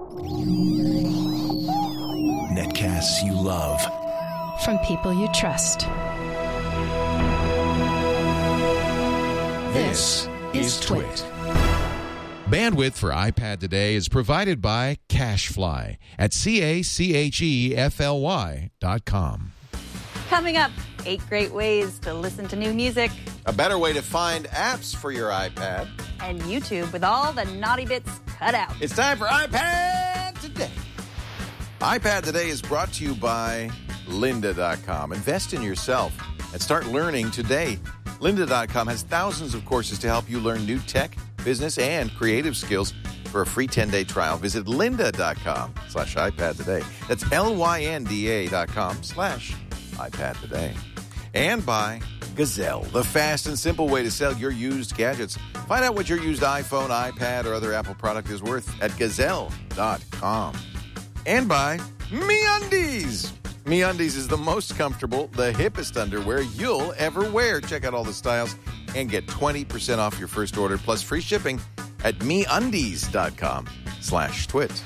Netcasts you love. From people you trust. This is Twit. Bandwidth for iPad today is provided by CacheFly at CacheFly.com. Coming up, 8 great ways to listen to new music. A better way to find apps for your iPad. And YouTube with all the naughty bits cut out. It's time for iPad Today. iPad Today is brought to you by Lynda.com. Invest in yourself and start learning today. Lynda.com has thousands of courses to help you learn new tech, business, and creative skills. For a free 10-day trial, visit lynda.com/iPad today. That's lynda.com/iPad today. And by Gazelle, the fast and simple way to sell your used gadgets. Find out what your used iPhone, iPad, or other Apple product is worth at gazelle.com. And by MeUndies. MeUndies is the most comfortable, the hippest underwear you'll ever wear. Check out all the styles and get 20% off your first order plus free shipping at MeUndies.com/twit.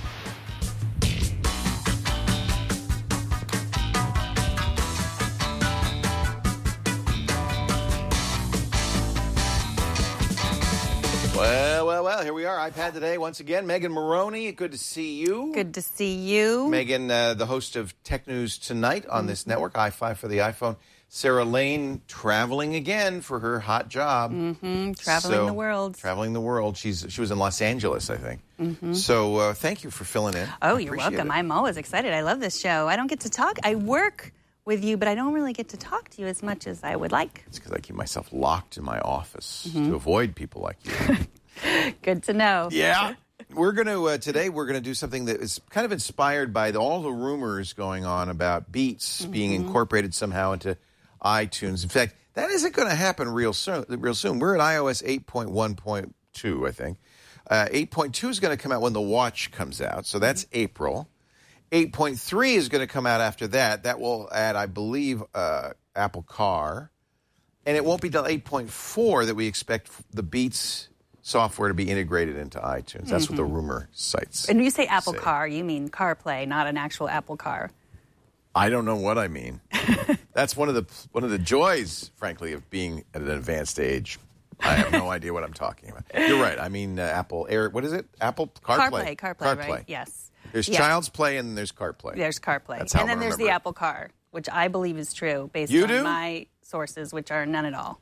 Well, here we are, iPad Today once again. Megan Maroney, good to see you. Good to see you. Megan, the host of Tech News Tonight on this network, i5 for the iPhone. Sarah Lane, traveling again for her hot job. Traveling the world. Traveling the world. She was in Los Angeles, I think. So thank you for filling in. Oh, you're welcome. I'm always excited. I love this show. I don't get to talk. I work with you, but I don't really get to talk to you as much as I would like. It's because I keep myself locked in my office to avoid people like you. Good to know. Yeah. We're going to, today, we're going to do something that is kind of inspired by all the rumors going on about Beats being incorporated somehow into iTunes. In fact, that isn't going to happen real soon. We're at iOS 8.1.2, I think. 8.2 is going to come out when the watch comes out, so that's April. 8.3 is going to come out after that. That will add, I believe, Apple Car. And it won't be till 8.4 that we expect the Beats software to be integrated into iTunes. That's what the rumor sites And when you say Apple Car, you mean CarPlay, not an actual Apple Car. I don't know what I mean. That's one of the joys, frankly, of being at an advanced age. I have no idea what I'm talking about. You're right. I mean, Apple Air. What is it? Apple CarPlay. CarPlay, right? Yes. There's Child's Play and there's CarPlay. There's CarPlay. That's how and then there's the it. Apple Car, which I believe is true based on my sources, which are none at all.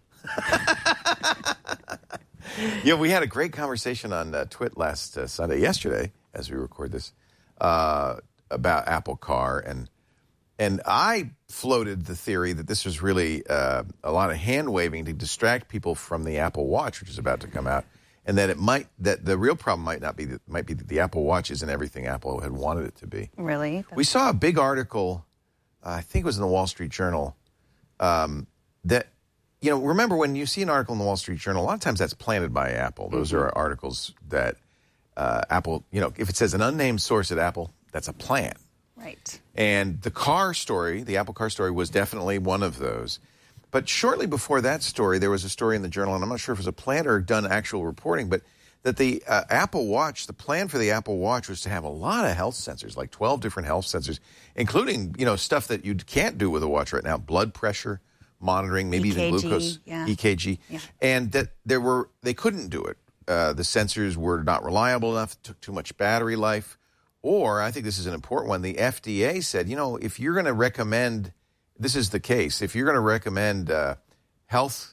Yeah, we had a great conversation on Twit yesterday, as we record this, about Apple Car, and I floated the theory that this was really a lot of hand waving to distract people from the Apple Watch, which is about to come out, and that the real problem might be that the Apple Watch isn't everything Apple had wanted it to be. Really? We saw a big article, I think it was in the Wall Street Journal, that. Remember when you see an article in the Wall Street Journal, a lot of times that's planted by Apple. Those are articles that Apple, if it says an unnamed source at Apple, that's a plan. Right. And the car story, the Apple Car story, was definitely one of those. But shortly before that story, there was a story in the Journal, and I'm not sure if it was a plan or done actual reporting, but that the Apple Watch, the plan for the Apple Watch was to have a lot of health sensors, like 12 different health sensors, including, stuff that you can't do with a watch right now, blood pressure monitoring, maybe EKG, even glucose, EKG, and that they couldn't do it. The sensors were not reliable enough, took too much battery life, or I think this is an important one. The FDA said, if you're going to recommend, this is the case, if you're going to recommend health,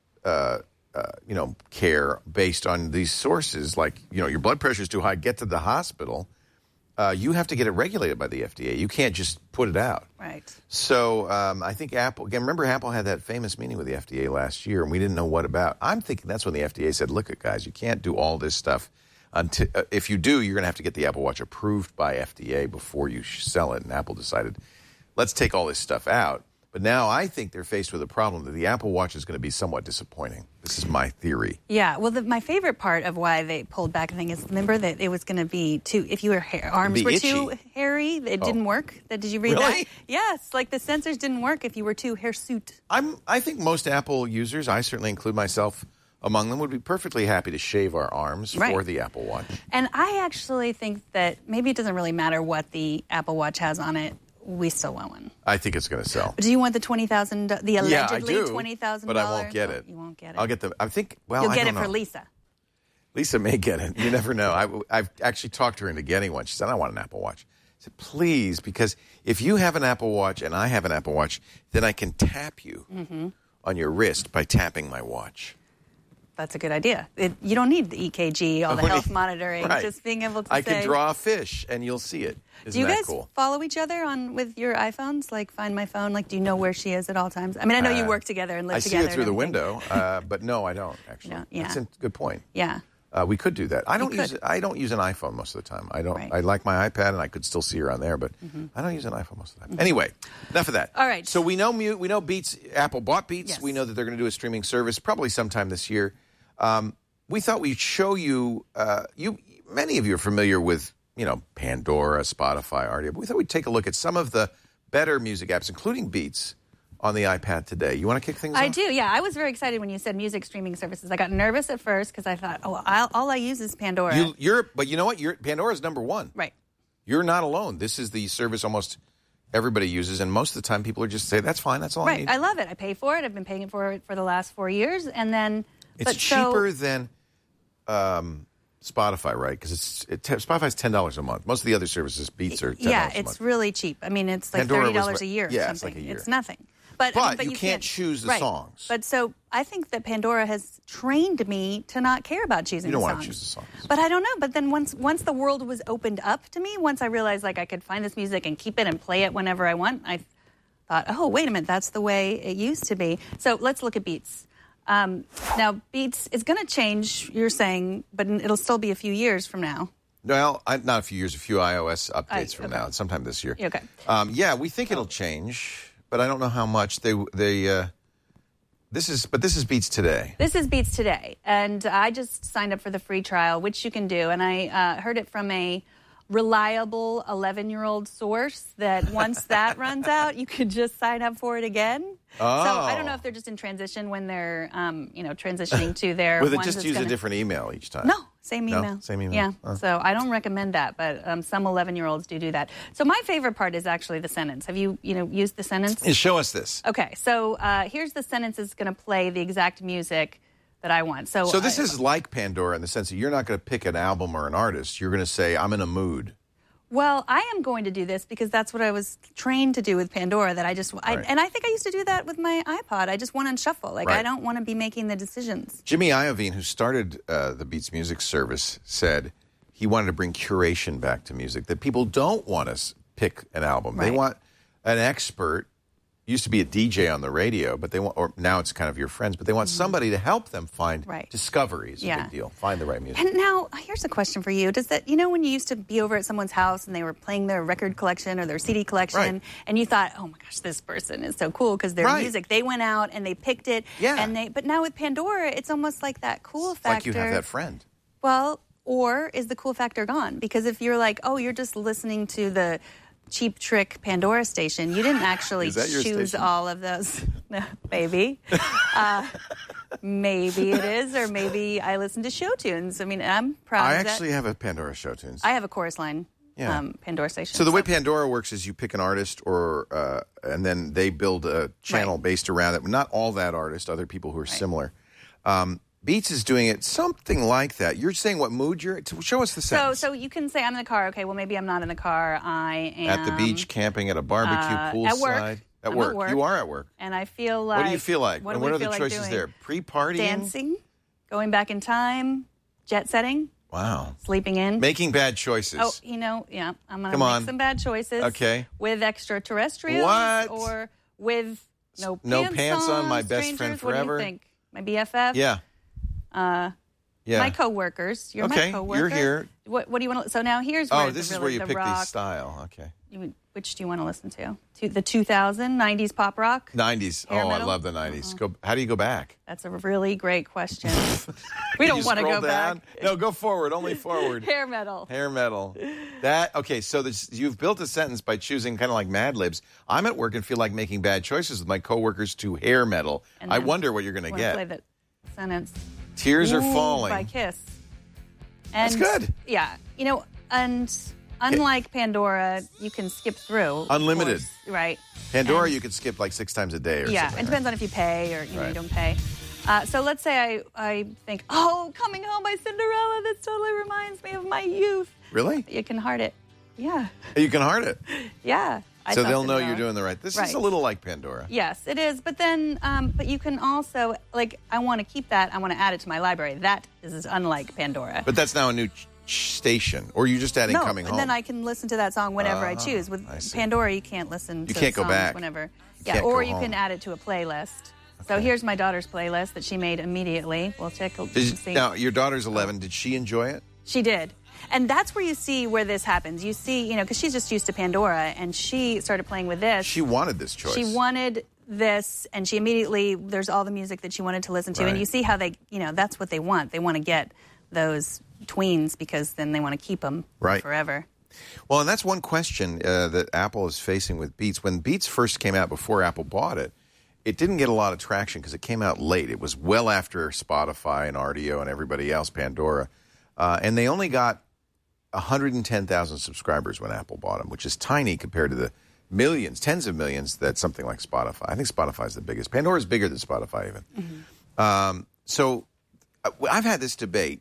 care based on these sources, like your blood pressure is too high, get to the hospital. You have to get it regulated by the FDA. You can't just put it out. Right. So I think Apple, again, remember Apple had that famous meeting with the FDA last year, and we didn't know what about. I'm thinking that's when the FDA said, look, guys, you can't do all this stuff. Until, if you do, you're going to have to get the Apple Watch approved by FDA before you sell it. And Apple decided, let's take all this stuff out. But now I think they're faced with a problem that the Apple Watch is going to be somewhat disappointing. This is my theory. Yeah, well, my favorite part of why they pulled back, I think, is remember that it was going to be if your arms were too hairy, it didn't work. Did you read that? Yes, like the sensors didn't work if you were too hirsute. I think most Apple users, I certainly include myself, among them would be perfectly happy to shave our arms for the Apple Watch. And I actually think that maybe it doesn't really matter what the Apple Watch has on it. We still want one. I think it's going to sell. Do you want the $20,000? The allegedly $20,000? But I won't get it. You won't get it. I'll get the. I think. Well, you'll I get don't it for know. Lisa. Lisa may get it. You never know. I've actually talked her into getting one. She said, I want an Apple Watch. I said, please, because if you have an Apple Watch and I have an Apple Watch, then I can tap you on your wrist by tapping my watch. That's a good idea. You don't need the EKG, all the health monitoring. Right. Just being able to I can draw a fish and you'll see it. Isn't do you that guys cool? follow each other with your iPhones? Like Find My Phone? Like, do you know where she is at all times? I mean, I know you work together and live together. I see it through the window, but no, I don't actually. No, yeah. That's a good point. Yeah. We could do that. I don't use an iPhone most of the time. I don't. Right. I like my iPad, and I could still see her on there, but I don't use an iPhone most of the time. Anyway, enough of that. All right. So we know Beats. Apple bought Beats. Yes. We know that they're going to do a streaming service probably sometime this year. We thought we'd show you. Many of you are familiar with Pandora, Spotify, Rdio, but we thought we'd take a look at some of the better music apps, including Beats, on the iPad today. You want to kick things off? I do, yeah. I was very excited when you said music streaming services. I got nervous at first because I thought, all I use is Pandora. But you know what? Pandora's number one. Right. You're not alone. This is the service almost everybody uses, and most of the time people are just say, that's fine, that's all I need. I love it. I pay for it. I've been paying for it for the last 4 years, and then... It's cheaper than Spotify, right? Because Spotify's $10 a month. Most of the other services, Beats, are $10 a month. Yeah, it's really cheap. I mean, it's like Pandora $30 a year or something. It's like a year. It's nothing. But you can't choose the songs. But so I think that Pandora has trained me to not care about choosing the songs. You don't want to choose the songs. But I don't know. But then once the world was opened up to me, once I realized like I could find this music and keep it and play it whenever I want, I thought, oh, wait a minute, that's the way it used to be. So let's look at Beats. Now, Beats is going to change, you're saying, but it'll still be a few years from now. Well, not a few years, a few iOS updates from now, sometime this year. Okay. Yeah, we think it'll change, but I don't know how much. This is Beats today. This is Beats today, and I just signed up for the free trial, which you can do, and I heard it from a reliable 11-year-old source that once that runs out, you could just sign up for it again. Oh. So I don't know if they're just in transition when they're, transitioning to their Will it just use a different email each time? No, same email. No? Same email. Yeah, Oh. so I don't recommend that, but some 11-year-olds do that. So my favorite part is actually the sentence. Have you used the sentence? Show us this. Okay, so here's the sentence that's going to play the exact music that I want. So this is like Pandora in the sense that you're not going to pick an album or an artist. You're going to say, I'm in a mood. Well, I am going to do this because that's what I was trained to do with Pandora. That I think I used to do that with my iPod. I just want to shuffle. I don't want to be making the decisions. Jimmy Iovine, who started the Beats Music Service, said he wanted to bring curation back to music. That people don't want to pick an album. Right. They want an expert. Used to be a DJ on the radio, but or now it's kind of your friends, but they want somebody to help them find discoveries. A big deal. Find the right music. And now, here's a question for you. Does that, when you used to be over at someone's house and they were playing their record collection or their CD collection, and you thought, oh my gosh, this person is so cool because their music, they went out and they picked it. Yeah. But now with Pandora, it's almost like that cool factor. Like you have that friend. Well, or is the cool factor gone? Because if you're like, oh, you're just listening to the Cheap Trick Pandora station, you didn't actually choose station? all of those. Maybe. Maybe it is, or maybe I listen to show tunes. I mean, I'm proud I of that. actually have a Pandora show tunes. I have a chorus line Pandora station. So the way Pandora works is you pick an artist and then they build a channel based around it. Not all that artist, other people who are similar. Beats is doing it something like that. You're saying what mood you're in? Show us the sentence. So you can say I'm in the car. Okay, well, maybe I'm not in the car. I am at the beach, camping, at a barbecue, poolside. At work. At work. You are at work. And I feel like... What do you feel like? What and what are the choices there? Pre-partying? Dancing, going back in time, jet setting. Wow. Sleeping in. Making bad choices. Oh, I'm going to make some bad choices. Okay. With extraterrestrials. What? Or with no pants on, my best strangers. friend forever. What do you think? My BFF? Yeah. My coworkers. You're my coworker. You're here. What do you want to... So now here's where this is where you pick the style. Okay. Which do you want to listen to? The 90s pop rock? 90s. Hair I metal? love the 90s. How do you go back? That's a really great question. We don't want to go down? back. No, go forward. Only forward. Hair metal. Hair metal. So you've built a sentence by choosing kind of like Mad Libs. I'm at work and feel like making bad choices with my coworkers to hair metal. I wonder what you're going to get. Play that sentence. Tears Are Ooh, Falling. by Kiss. And, That's good. Yeah. You know, and unlike Pandora, you can skip through. Unlimited. Of course, right. Pandora, And- you could skip like 6 times a day or yeah, something. it depends on if you pay or you Right. don't pay. So let's say I think, oh, Coming Home by Cinderella, this totally reminds me of my youth. Really? You can heart it. Yeah. You can heart it. Yeah. I So saw they'll know Cinderella. you're doing the right. This is Right. a little like Pandora. Yes, it is. But then, but you can also, like, I want to keep that. I want to add it to my library. That is unlike Pandora. But that's now a new station. Or you're just adding no, Coming and Home. then I can listen to that song whenever I choose. With I see. Pandora, you can't listen to can't go songs back. whenever. You Yeah, can't or go you can home. add it to a playlist. So here's my daughter's playlist that she made immediately. We'll check and see. Now, your daughter's 11. Did she enjoy it? She did. And that's where you see where this happens. You see, you know, because she's just used to Pandora, and she started playing with this. She wanted this choice. She wanted this, and she immediately, there's all the music that she wanted to listen to. Right. And you see how they, you know, that's what they want. They want to get those tweens because then they want to keep them Right. forever. Well, and that's one question that Apple is facing with Beats. When Beats first came out before Apple bought it, it didn't get a lot of traction because it came out late. It was well after Spotify and RDO and everybody else, Pandora. And they only got 110,000 subscribers when Apple bought them, which is tiny compared to the millions, tens of millions that something like Spotify. I think Spotify is the biggest. Pandora is bigger than Spotify even. So I've had this debate.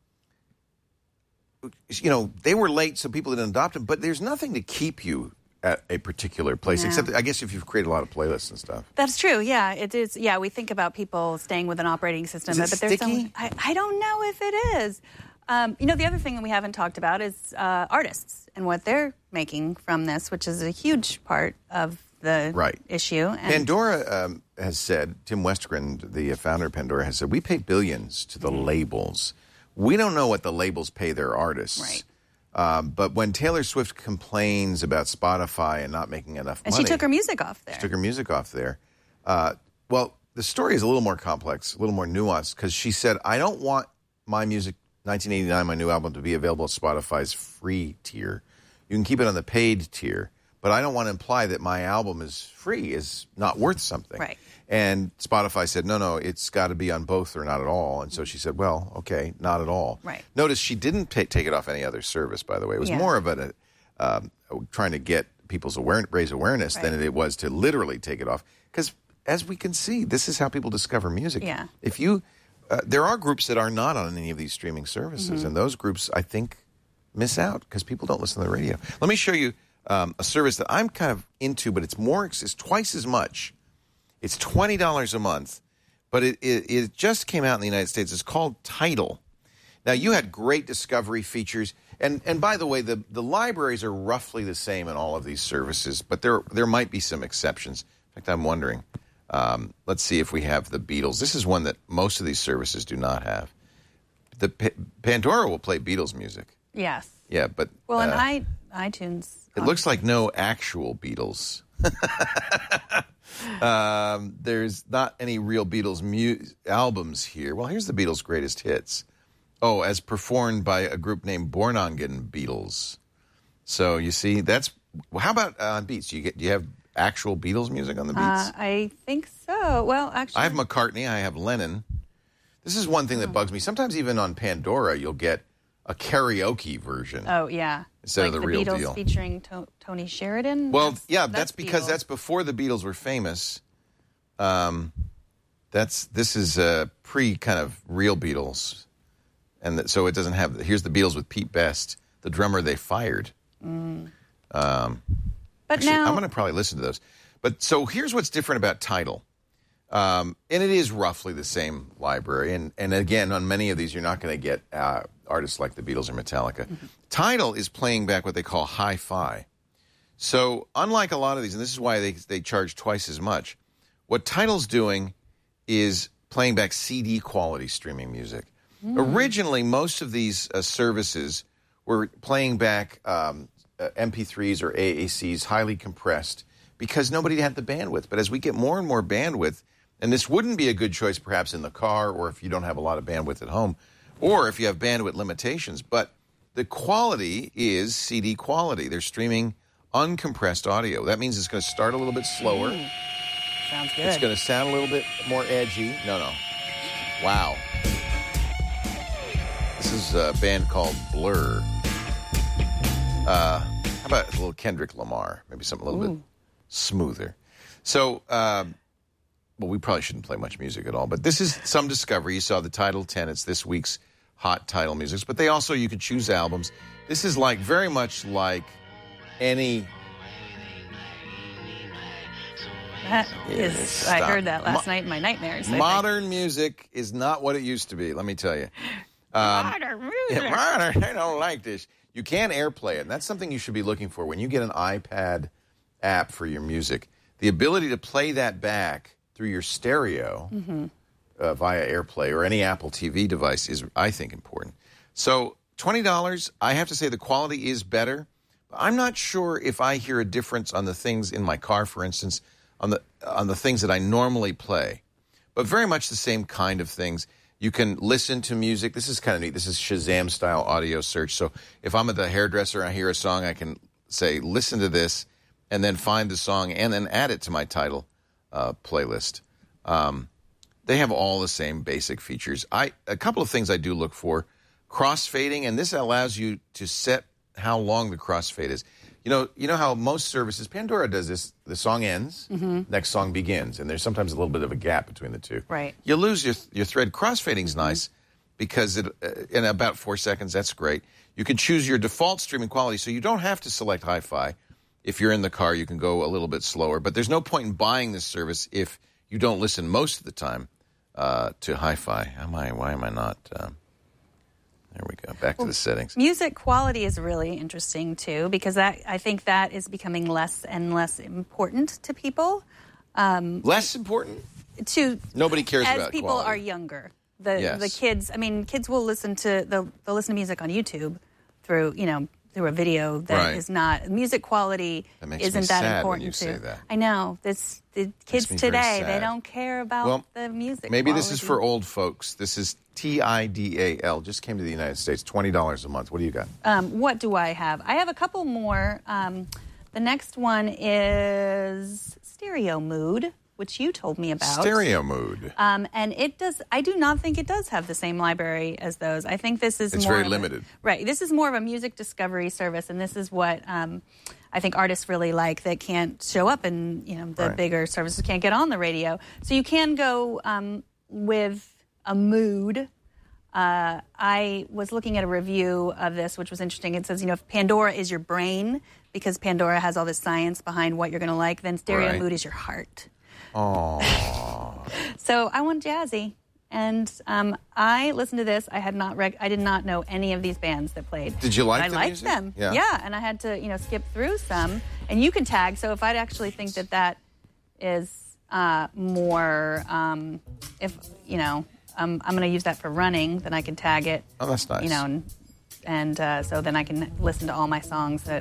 You know, they were late, so people didn't adopt them, but there's nothing to keep you at a particular place, No. except I guess if you've created a lot of playlists and stuff. That's true. Yeah, it is. Yeah, we think about people staying with an operating system, Is it but there's sticky? I don't know if it is. You know, the other thing that we haven't talked about is artists and what they're making from this, which is a huge part of the Right. issue. And Pandora has said, Tim Westergren, the founder of Pandora, has said, we pay billions to the labels. We don't know what the labels pay their artists. Right. But when Taylor Swift complains about Spotify and not making enough and money. she took her music off there. She took her music off there. Well, the story is a little more complex, a little more nuanced, because she said, I don't want my music, 1989, my new album, to be available at Spotify's free tier. You can keep it on the paid tier, but I don't want to imply that my album is free, is not worth something. Right. And Spotify said, no, it's got to be on both or not at all. And so she said, well, okay, not at all. Right. Notice she didn't take it off any other service, by the way. It was Yeah. more of a trying to get people's raise awareness Right. than it was to literally take it off. Because as we can see, this is how people discover music. Yeah. If you, there are groups that are not on any of these streaming services, and those groups, I think, miss out because people don't listen to the radio. Let me show you a service that I'm kind of into, but it's twice as much. It's $20 a month, but it just came out in the United States. It's called Tidal. Now, you had great discovery features. And by the way, the libraries are roughly the same in all of these services, but there might be some exceptions. In fact, I'm wondering. Let's see if we have the Beatles. This is one that most of these services do not have. The Pandora will play Beatles music. Yes. Yeah, but Well, and iTunes. it looks like no actual Beatles. There's not any real Beatles albums here. Well, here's the Beatles' greatest hits. Oh, as performed by a group named Bornongen Beatles. So you see, how about on Beats? Do you have actual Beatles music on the Beats? I think so. Well, actually, I have McCartney. I have Lennon. This is one thing that bugs me. Sometimes even on Pandora, you'll get a karaoke version. Oh, yeah. Instead of like the real Beatles deal. featuring Tony Sheridan. Well, that's because Beatles. that's before the Beatles were famous. This is pre kind of real Beatles, and so it doesn't have. Here's the Beatles with Pete Best, the drummer they fired. But Actually, now I'm going to probably listen to those. But so here's what's different about Tidal. And it is roughly the same library. And again, on many of these, you're not going to get artists like the Beatles or Metallica. Mm-hmm. Tidal is playing back what they call hi-fi. So unlike a lot of these, and this is why they charge twice as much, what Tidal's doing is playing back CD quality streaming music. Originally, most of these services were playing back MP3s or AACs, highly compressed, because nobody had the bandwidth. But as we get more and more bandwidth, and this wouldn't be a good choice perhaps in the car or if you don't have a lot of bandwidth at home or if you have bandwidth limitations, but the quality is CD quality. They're streaming uncompressed audio. That means it's going to start a little bit slower. sounds good. It's going to sound a little bit more edgy. No. Wow. This is a band called Blur. How about a little Kendrick Lamar? Maybe something a little bit smoother. So, well, we probably shouldn't play much music at all, but this is some discovery. You saw the Title 10. It's this week's hot title music. But they also, you could choose albums. This is like very much like any... That is, I heard that last night in my nightmares. Modern music is not what it used to be, let me tell you. Modern music. Yeah, modern, I don't like this. You can AirPlay it, and that's something you should be looking for when you get an iPad app for your music. The ability to play that back through your stereo via AirPlay or any Apple TV device is, I think, important. So $20, I have to say the quality is better. I'm not sure if I hear a difference on the things in my car, for instance, on the things that I normally play, but very much the same kind of things. You can listen to music. This is kind of neat. This is Shazam-style audio search. So if I'm at the hairdresser and I hear a song, I can say, listen to this, and then find the song and then add it to my title playlist. They have all the same basic features. A couple of things I do look for. Crossfading, and this allows you to set how long the crossfade is. You know how most services, Pandora does this, the song ends, next song begins, and there's sometimes a little bit of a gap between the two. Right. You lose your thread. Crossfading's nice because in about 4 seconds, that's great. You can choose your default streaming quality, so you don't have to select hi-fi. If you're in the car, you can go a little bit slower, but there's no point in buying this service if you don't listen most of the time to hi-fi. Why am I not... There we go. Back to the settings. Music quality is really interesting, too, because I think that is becoming less and less important to people. Less important? Nobody cares about as people quality. Are younger. The kids, kids will listen to, they'll listen to music on YouTube through a video that is not, music quality isn't that important when you say that. I know. The kids today, they don't care about the music maybe quality. This is for old folks. This is TIDAL. Just came to the United States. $20 a month. What do you got? What do I have? I have a couple more. The next one is Stereo Mood, which you told me about. Stereo Mood. And I do not think it does have the same library as those. I think this is it's more... very limited. Right. This is more of a music discovery service, and this is what I think artists really like that can't show up in, the bigger services, can't get on the radio. So you can go with a mood. I was looking at a review of this, which was interesting. It says, if Pandora is your brain, because Pandora has all this science behind what you're going to like, then Stereo Mood is your heart. Oh. So I went jazzy, and I listened to this. I did not know any of these bands that played. Did you like the music? I liked them. Yeah, and I had to skip through some. And you can tag. So if I'd actually think that is more, if I'm going to use that for running, then I can tag it. Oh, that's nice. And so then I can listen to all my songs that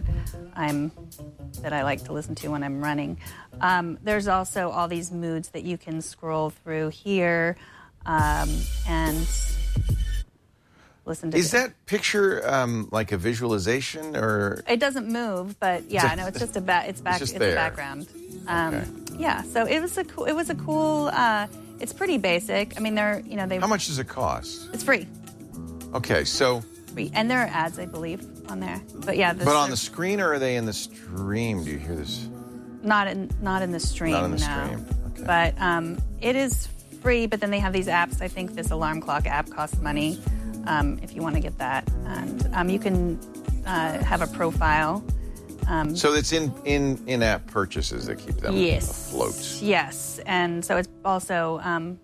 I like to listen to when I'm running. There's also all these moods that you can scroll through here and listen to. Is that picture like a visualization, or it doesn't move? But yeah, no, it's just it's a background. Okay. Yeah, so it was a cool. It's pretty basic. How much does it cost? It's free. Okay, so. And there are ads, I believe, on there. But yeah. But on the screen, or are they in the stream? Do you hear this? Not in the stream. Not in the stream. Okay. But it is free. But then they have these apps. I think this alarm clock app costs money if you want to get that. And you can have a profile. So it's in-app purchases that keep them afloat. Yes, and so it's also.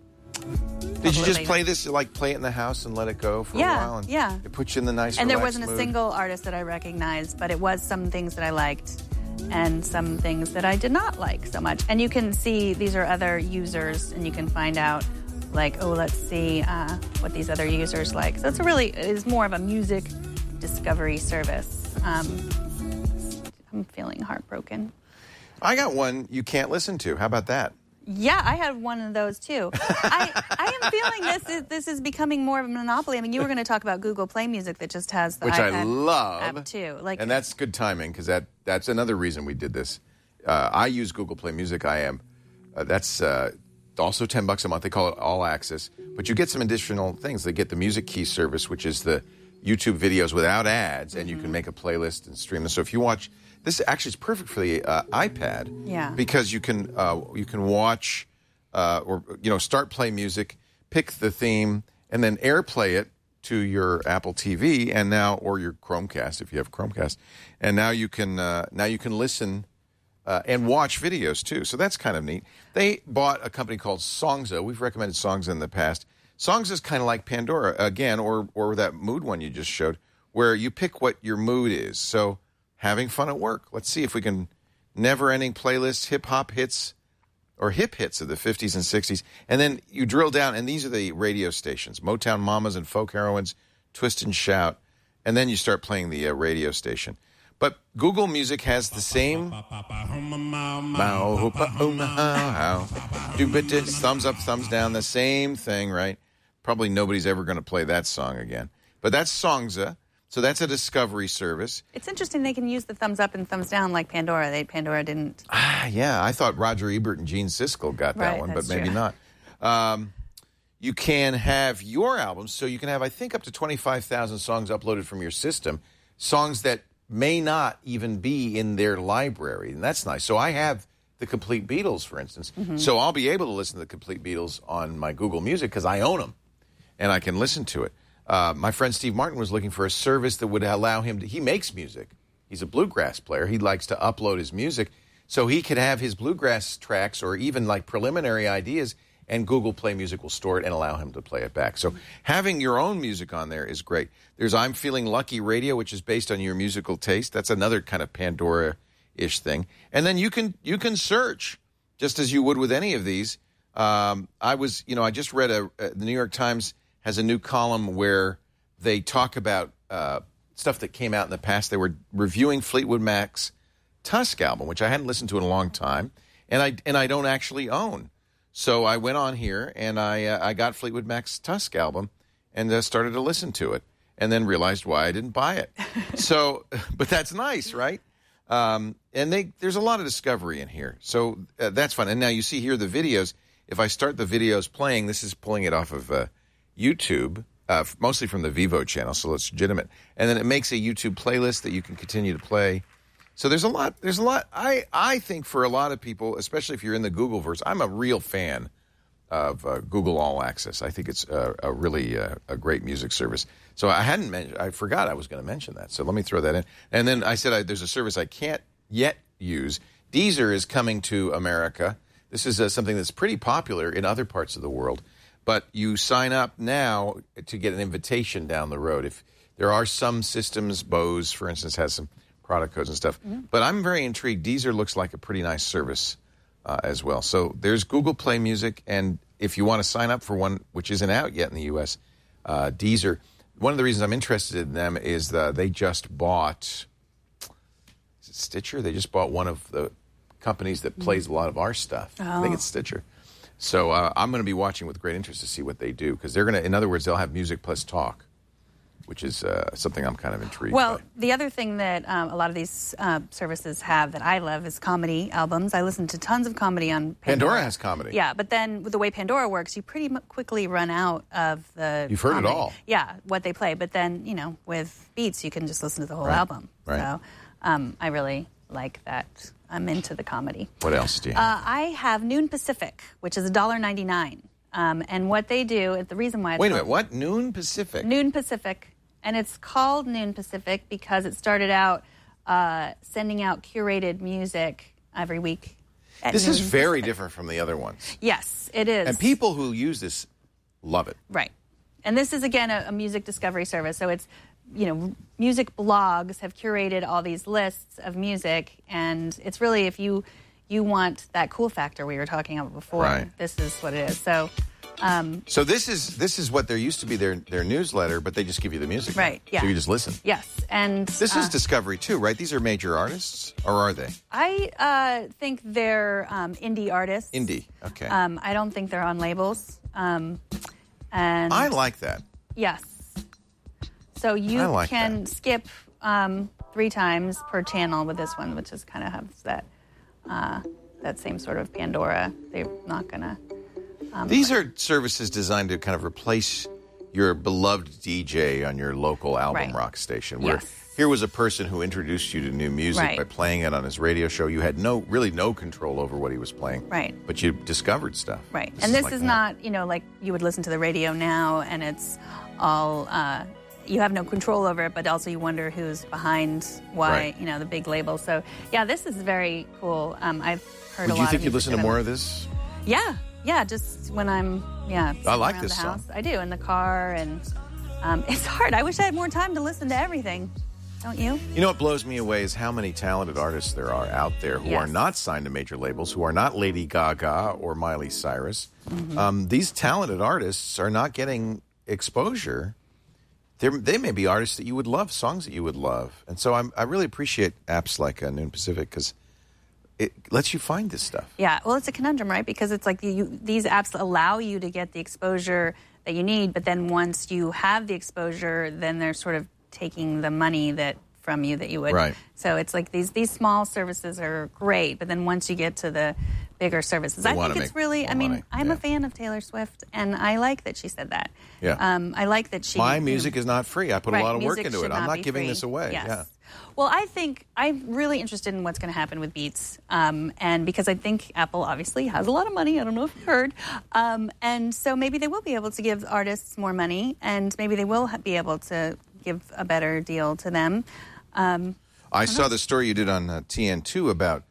Did you just play this, play it in the house and let it go for a while? And it puts you in the nice, and there wasn't mood? A single artist that I recognized, but it was some things that I liked and some things that I did not like so much. And you can see these are other users, and you can find out, let's see what these other users like. So it is more of a music discovery service. I'm feeling heartbroken. I got one you can't listen to. How about that? Yeah, I had one of those too. I am feeling this is becoming more of a monopoly. You were going to talk about Google Play Music that just has the which iPad I love app too. And that's good timing, because that's another reason we did this. I use Google Play Music. also $10 a month. They call it All Access. But you get some additional things. They get the Music Key service, which is the YouTube videos without ads, and you can make a playlist and stream them. So if you watch, this actually is perfect for the iPad, because you can watch or start play music, pick the theme, and then AirPlay it to your Apple TV, and now or your Chromecast if you have Chromecast, and now you can listen and watch videos too. So that's kind of neat. They bought a company called Songza. We've recommended Songza in the past. Songza is kind of like Pandora again, or that mood one you just showed, where you pick what your mood is. So having fun at work. Let's see if we can never-ending playlists, hip-hop hits, or hip hits of the 50s and 60s. And then you drill down, and these are the radio stations, Motown Mamas and Folk Heroines, Twist and Shout. And then you start playing the radio station. But Google Music has the same thumbs up, thumbs down, the same thing, right? Probably nobody's ever going to play that song again. But that's Songza. So that's a discovery service. It's interesting they can use the thumbs up and thumbs down like Pandora. Pandora didn't. Yeah. I thought Roger Ebert and Gene Siskel got that one, but maybe not. You can have your albums. So you can have, I think, up to 25,000 songs uploaded from your system. Songs that may not even be in their library. And that's nice. So I have the Complete Beatles, for instance. Mm-hmm. So I'll be able to listen to the Complete Beatles on my Google Music because I own them. And I can listen to it. My friend Steve Martin was looking for a service that would allow him to... He makes music. He's a bluegrass player. He likes to upload his music. So he could have his bluegrass tracks or even like preliminary ideas, and Google Play Music will store it and allow him to play it back. So having your own music on there is great. There's I'm Feeling Lucky Radio, which is based on your musical taste. That's another kind of Pandora-ish thing. And then you can search, just as you would with any of these. I just read the New York Times has a new column where they talk about stuff that came out in the past. They were reviewing Fleetwood Mac's Tusk album, which I hadn't listened to in a long time, and I don't actually own. So I went on here and I got Fleetwood Mac's Tusk album and started to listen to it, and then realized why I didn't buy it. So, but that's nice, right? And there's a lot of discovery in here, so that's fun. And now you see here the videos. If I start the videos playing, this is pulling it off of YouTube, mostly from the Vivo channel, so it's legitimate. And then it makes a YouTube playlist that you can continue to play. So there's a lot. I think for a lot of people, especially if you're in the Googleverse, I'm a real fan of Google All Access. I think it's a really great music service. So I forgot I was going to mention that. So let me throw that in. And then I said there's a service I can't yet use. Deezer is coming to America. This is something that's pretty popular in other parts of the world. But you sign up now to get an invitation down the road. If there are some systems, Bose, for instance, has some product codes and stuff. Mm-hmm. But I'm very intrigued. Deezer looks like a pretty nice service as well. So there's Google Play Music, and if you want to sign up for one which isn't out yet in the U.S., Deezer. One of the reasons I'm interested in them is they just bought, is it Stitcher? They just bought one of the companies that plays a lot of our stuff. Oh. I think it's Stitcher. So I'm going to be watching with great interest to see what they do, because they're going to, in other words, they'll have music plus talk, which is something I'm kind of intrigued by. The other thing that a lot of these services have that I love is comedy albums. I listen to tons of comedy on Pandora. Pandora has comedy. Yeah, but then with the way Pandora works, you pretty quickly run out of the You've heard comedy. it all. Yeah, what they play. But then, with Beats, you can just listen to the whole album. Right. So I really like that. I'm into the comedy. What else do you have? I have Noon Pacific, which is $1.99. And what they do, the reason why it's Wait a minute, what? Noon Pacific? Noon Pacific. And it's called Noon Pacific because it started out sending out curated music every week. This is very different from the other ones. Yes, it is. And people who use this love it. Right. And this is, again, a music discovery service. So it's, music blogs have curated all these lists of music. And it's really, if you want that cool factor we were talking about before, right. This is what it is. So... So this is what there used to be their newsletter, but they just give you the music. Right, yeah. So you just listen. Yes, and... This is Discovery, too, right? These are major artists, or are they? I think they're indie artists. Indie, okay. I don't think they're on labels. And I like that. Yes. So you can skip 3 times per channel with this one, which is kind of has that same sort of Pandora. They're not going to... These are services designed to kind of replace your beloved DJ on your local album rock station. Where here was a person who introduced you to new music by playing it on his radio show. You had really no control over what he was playing. Right. But you discovered stuff. Right. And this is not, like you would listen to the radio now and it's all, you have no control over it, but also you wonder who's behind why, the big label. So, yeah, this is very cool. I've heard a lot of Would you think you'd listen to more of this? Yeah. Yeah, just when I'm, I like around this the house. song. I do, in the car, and it's hard. I wish I had more time to listen to everything. Don't you? You know what blows me away is how many talented artists there are out there who are not signed to major labels, who are not Lady Gaga or Miley Cyrus. These talented artists are not getting exposure. They may be artists that you would love, songs that you would love. And so I really appreciate apps like Noon Pacific because it lets you find this stuff. Yeah, well, it's a conundrum, right? Because it's like these apps allow you to get the exposure that you need, but then once you have the exposure, then they're sort of taking the money from you that you would. Right. So it's like these small services are great, but then once you get to the bigger services, I think it's really, I'm a fan of Taylor Swift, and I like that she said that. Yeah. I like that she... My music is not free. I put a lot of work music into it. should I'm not be giving free. this away. Yes. Yeah. Well, I think I'm really interested in what's going to happen with Beats, and because I think Apple obviously has a lot of money. I don't know if you heard, and so maybe they will be able to give artists more money, and maybe they will be able to give a better deal to them. I saw the story you did on TN2 about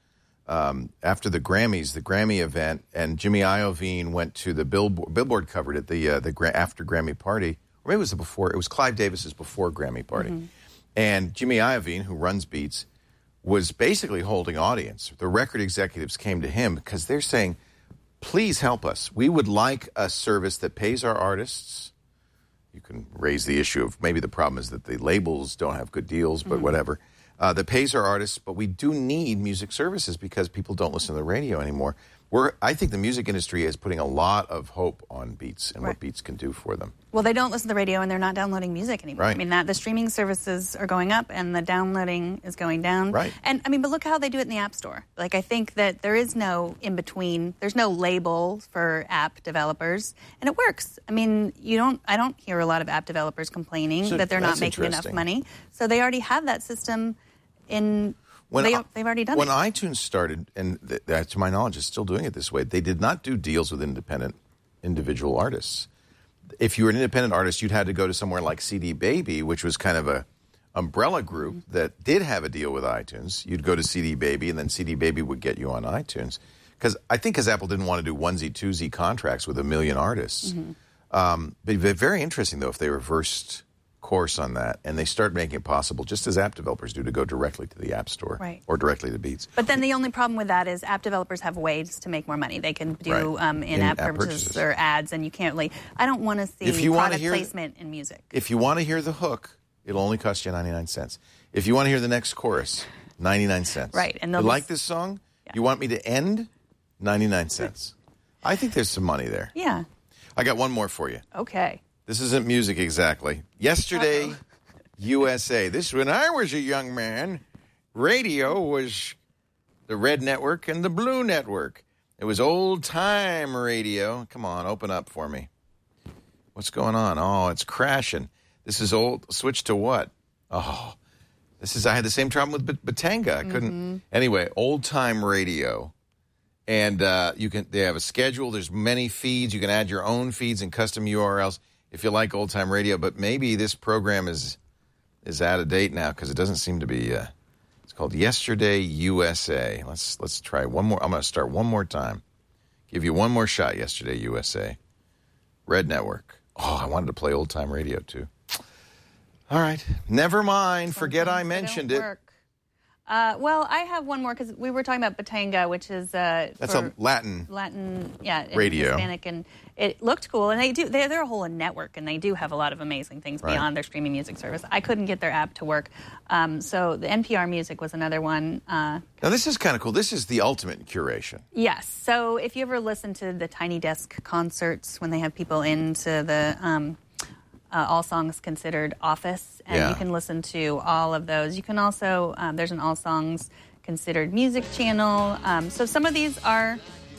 after the Grammys, the Grammy event, and Jimmy Iovine went to the Billboard covered it, the after Grammy party, or maybe it was before. It was Clive Davis's before Grammy party. And Jimmy Iovine, who runs Beats, was basically holding audience. The record executives came to him because they're saying, please help us. We would like a service that pays our artists. You can raise the issue of maybe the problem is that the labels don't have good deals, but whatever. That pays our artists, but we do need music services because people don't listen to the radio anymore. I think the music industry is putting a lot of hope on Beats and what Beats can do for them. Well, they don't listen to the radio and they're not downloading music anymore. Right. I mean, the streaming services are going up and the downloading is going down. Right. And but look how they do it in the App Store. Like, I think that there is no in between. There's no label for app developers, and it works. I mean, I don't hear a lot of app developers complaining that they're not making enough money. So they already have that system in. They've already done it. When iTunes started, and to my knowledge is still doing it this way, they did not do deals with individual artists. If you were an independent artist, you'd had to go to somewhere like CD Baby, which was kind of a umbrella group that did have a deal with iTunes. You'd go to CD Baby, and then CD Baby would get you on iTunes. Because Apple didn't want to do onesie-twosie contracts with a million artists. But very interesting, though, if they reversed course on that, and they start making it possible, just as app developers do, to go directly to the App Store or directly to Beats. But then the only problem with that is app developers have ways to make more money. They can do in-app purchases or ads, and you can't really... I don't want to see product placement in music. If you want to hear the hook, it'll only cost you 99 cents. If you want to hear the next chorus, 99 cents. Right. And you like this song? Yeah. You want me to end? 99 cents. I think there's some money there. Yeah. I got one more for you. Okay. This isn't music exactly. Yesterday, USA. This when I was a young man, radio was the red network and the blue network. It was old-time radio. Come on, open up for me. What's going on? Oh, it's crashing. This is old. Switch to what? Oh, I had the same problem with Batanga. I couldn't. Anyway, old-time radio. And they have a schedule. There's many feeds. You can add your own feeds and custom URLs if you like old-time radio. But maybe this program is out of date now because it doesn't seem to be. It's called Yesterday USA. Let's try one more. I'm going to start one more time. Give you one more shot. Yesterday USA. Red Network. Oh, I wanted to play old-time radio too. All right. Never mind. Forget I mentioned it. Well, I have one more because we were talking about Batanga, which is that's a Latin radio, Hispanic, and it looked cool. And they're a whole network, and they do have a lot of amazing things beyond their streaming music service. I couldn't get their app to work, so the NPR Music was another one. Now this is kind of cool. This is the ultimate curation. Yes. So if you ever listen to the Tiny Desk concerts when they have people into the All Songs Considered office, and you can listen to all of those. You can also, there's an All Songs Considered music channel. So some of these are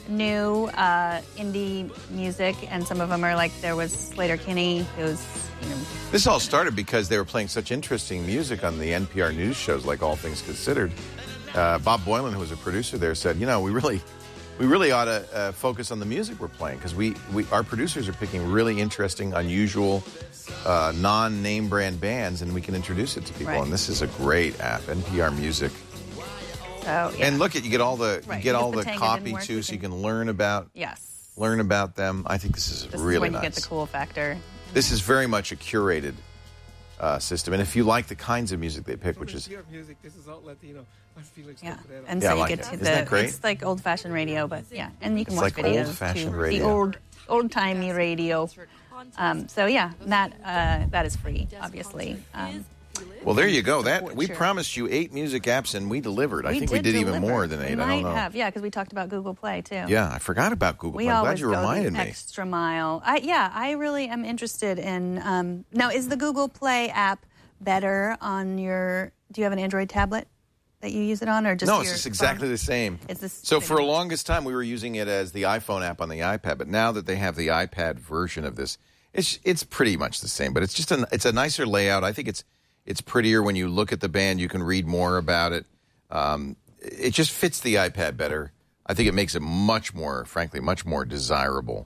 new indie music, and some of them are like, there was Slater-Kinney, who's, This all started because they were playing such interesting music on the NPR news shows, like All Things Considered. Bob Boylan, who was a producer there, said, we really ought to focus on the music we're playing, because our producers are picking really interesting, unusual, non-name brand bands, and we can introduce it to people. Right. And this is a great app, NPR Music. So, yeah. And look, you get all the Right. you get If all the the Tango copy didn't work, too, we so you can- can learn about Yes. them. I think this is This really is when nice. you get the cool factor. This is very much a curated system, and if you like the kinds of music they pick, which is music, this is all Latino. I'm Felix Yeah. Cabrera. And Yeah, so I you like get it. to Isn't that great? it's like old-fashioned radio, but yeah. And you can It's watch like videos old-fashioned too. radio. The old-timey radio. So yeah, that is free, obviously. well, there you go. That we Sure. promised you 8 music apps, and we delivered. I think we did did even deliver. more than 8. We I don't might know. have, yeah, because we talked about Google Play too. Yeah, I forgot about Google. We I'm glad always you go reminded the me. extra mile. I really am interested in. Now, is the Google Play app better on your? Do you have an Android tablet that you use it on, or just No, your it's just phone? exactly the same. It's the So same. for the longest time, we were using it as the iPhone app on the iPad, but now that they have the iPad version of this, it's pretty much the same. But it's just it's a nicer layout. I think it's prettier when you look at the band. You can read more about it. It just fits the iPad better. I think it makes it much more desirable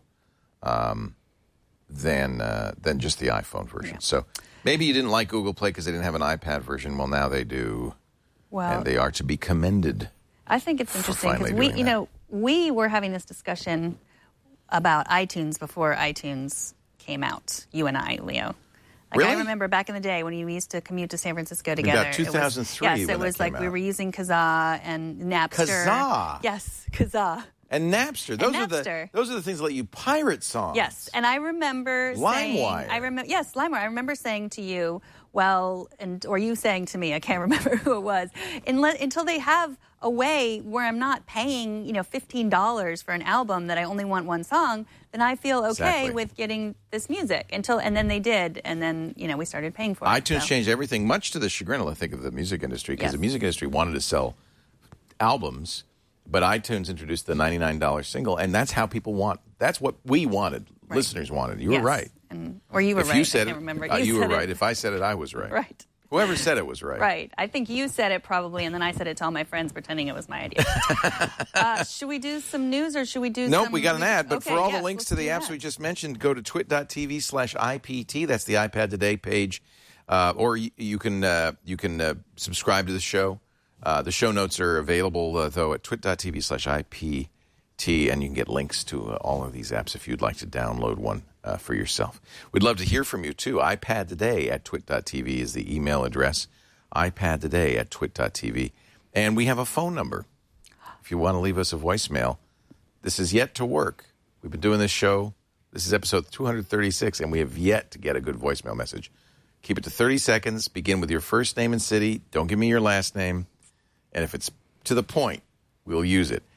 than just the iPhone version. Yeah. So maybe you didn't like Google Play because they didn't have an iPad version. Well, now they do. Well, And they are to be commended. I think it's interesting because finally doing we were having this discussion about iTunes before iTunes came out. You and I, Leo. Like, Really? I remember back in the day when we used to commute to San Francisco together. About 2003 It was, yes, when it that was like came we out. were using Kazaa and Napster. Kazaa? Yes, Kazaa. And Napster. Those Napster. are the things that let you pirate songs. Yes, and I remember LimeWire. LimeWire. I remember saying to you, or you saying to me, I can't remember who it was, until they have a way where I'm not paying, $15 for an album that I only want one song, then I feel okay Exactly. with getting this music. And then they did, and then we started paying for it. iTunes so. changed everything, much to the chagrin, I think, of the music industry, because Yes. the music industry wanted to sell albums, but iTunes introduced the $99 single, and that's how people want. That's what we wanted. Right. Listeners wanted. You Yes. were right. Or you were If right. you said I can't it, remember. you were said it. right. If I said it, I was right. Right. Whoever said it was right. Right. I think you said it probably, and then I said it to all my friends pretending it was my idea. Should we do some news, or should we do Nope, some... we got an ad. But Okay, for all the yes, links let's to the do apps that. we just mentioned, go to twit.tv/IPT. That's the iPad Today page. Or you can subscribe to the show. The show notes are available, though, at twit.tv/IPT, and you can get links to all of these apps if you'd like to download one for yourself. We'd love to hear from you, too. iPad Today at twit.tv is the email address. iPad Today at twit.tv. And we have a phone number. If you want to leave us a voicemail, this is yet to work. We've been doing this show. This is episode 236, and we have yet to get a good voicemail message. Keep it to 30 seconds. Begin with your first name and city. Don't give me your last name. And if it's to the point, we'll use it.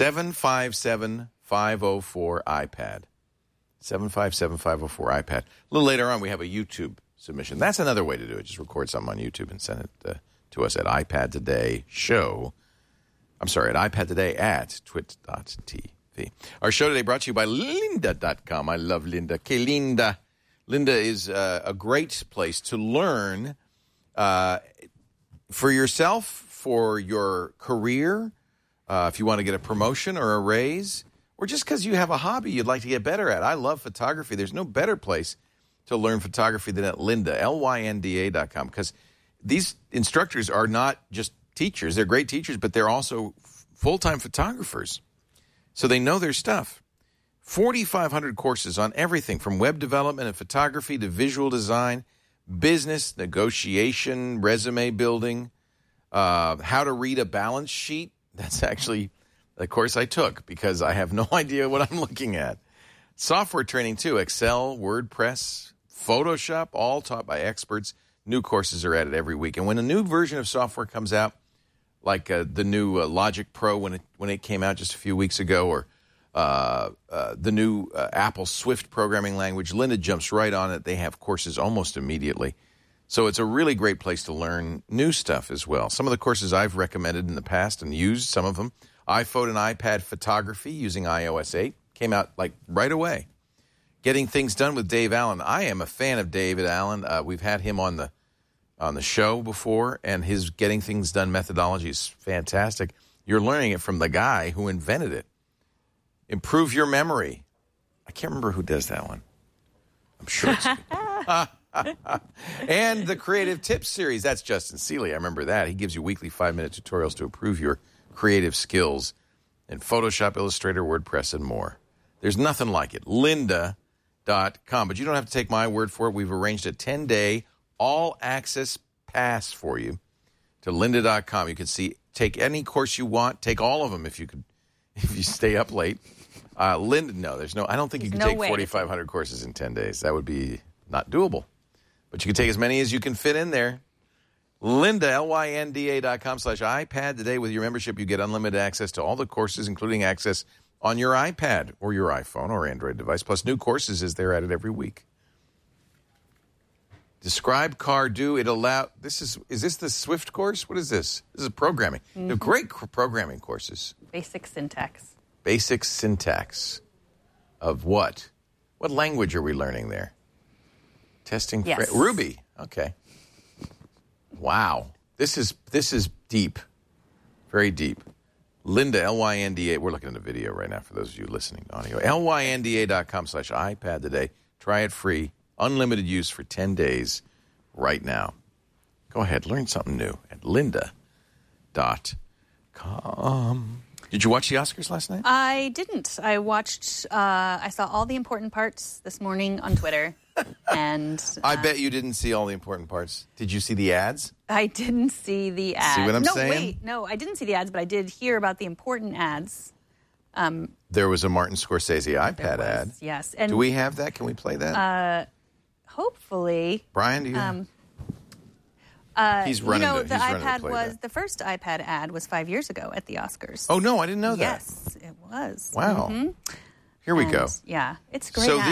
757-504-iPad. 757-504-iPad. A little later on, we have a YouTube submission. That's another way to do it. Just record something on YouTube and send it to us at iPad Today Show. I'm sorry, at iPad Today at twit.tv. Our show today brought to you by lynda.com. I love Lynda. Okay, Lynda. Lynda is a great place to learn for yourself, for your career, if you want to get a promotion or a raise, or just because you have a hobby you'd like to get better at. I love photography. There's no better place to learn photography than at Lynda, lynda.com, because these instructors are not just teachers. They're great teachers, but they're also full-time photographers. So they know their stuff. 4,500 courses on everything from web development and photography to visual design, business, negotiation, resume building, how to read a balance sheet. That's actually a course I took because I have no idea what I'm looking at. Software training, too. Excel, WordPress, Photoshop, all taught by experts. New courses are added every week. And when a new version of software comes out, like the new Logic Pro when it came out just a few weeks ago, or the new Apple Swift programming language, Lynda jumps right on it. They have courses almost immediately. So it's a really great place to learn new stuff as well. Some of the courses I've recommended in the past and used, some of them, iPhone and iPad photography using iOS 8, came out like right away. Getting Things Done with Dave Allen. I am a fan of David Allen. We've had him on the show before, and his Getting Things Done methodology is fantastic. You're learning it from the guy who invented it. Improve Your Memory. I can't remember who does that one. I'm sure it's and the Creative Tips series. That's Justin Seeley. I remember that. He gives you weekly 5-minute tutorials to improve your creative skills in Photoshop, Illustrator, WordPress, and more. There's nothing like it. Lynda.com. But you don't have to take my word for it. We've arranged a 10-day all-access pass for you to Lynda.com. You can take any course you want. Take all of them if you stay up late. Lynda, no, I don't think you can take 4,500 courses in 10 days. That would be not doable. But you can take as many as you can fit in there. Lynda, Lynda.com/iPad. Today, with your membership, you get unlimited access to all the courses, including access on your iPad or your iPhone or Android device, plus new courses as they're added every week. Describe Car Do. Is this the Swift course? What is this? This is programming. Mm-hmm. They're great programming courses. Basic syntax. Basic syntax of what? What language are we learning there? Testing yes. Ruby. Okay. Wow. This is deep. Very deep. Lynda, Lynda. We're looking at a video right now for those of you listening to audio. Lynda.com/iPad today. Try it free. Unlimited use for 10 days right now. Go ahead. Learn something new at Lynda.com. Did you watch the Oscars last night? I didn't. I watched, I saw all the important parts this morning on Twitter. And I bet you didn't see all the important parts. Did you see the ads? I didn't see the ads. See what I'm saying? No, I didn't see the ads, but I did hear about the important ads. There was a Martin Scorsese iPad ad. Yes. And do we have that? Can we play that? hopefully. Brian, do you? He's running. The iPad the first iPad ad was 5 years ago at the Oscars. Oh no, I didn't know that. Yes, it was. Wow. Mm-hmm. Here we go. Yeah, it's great. So ad.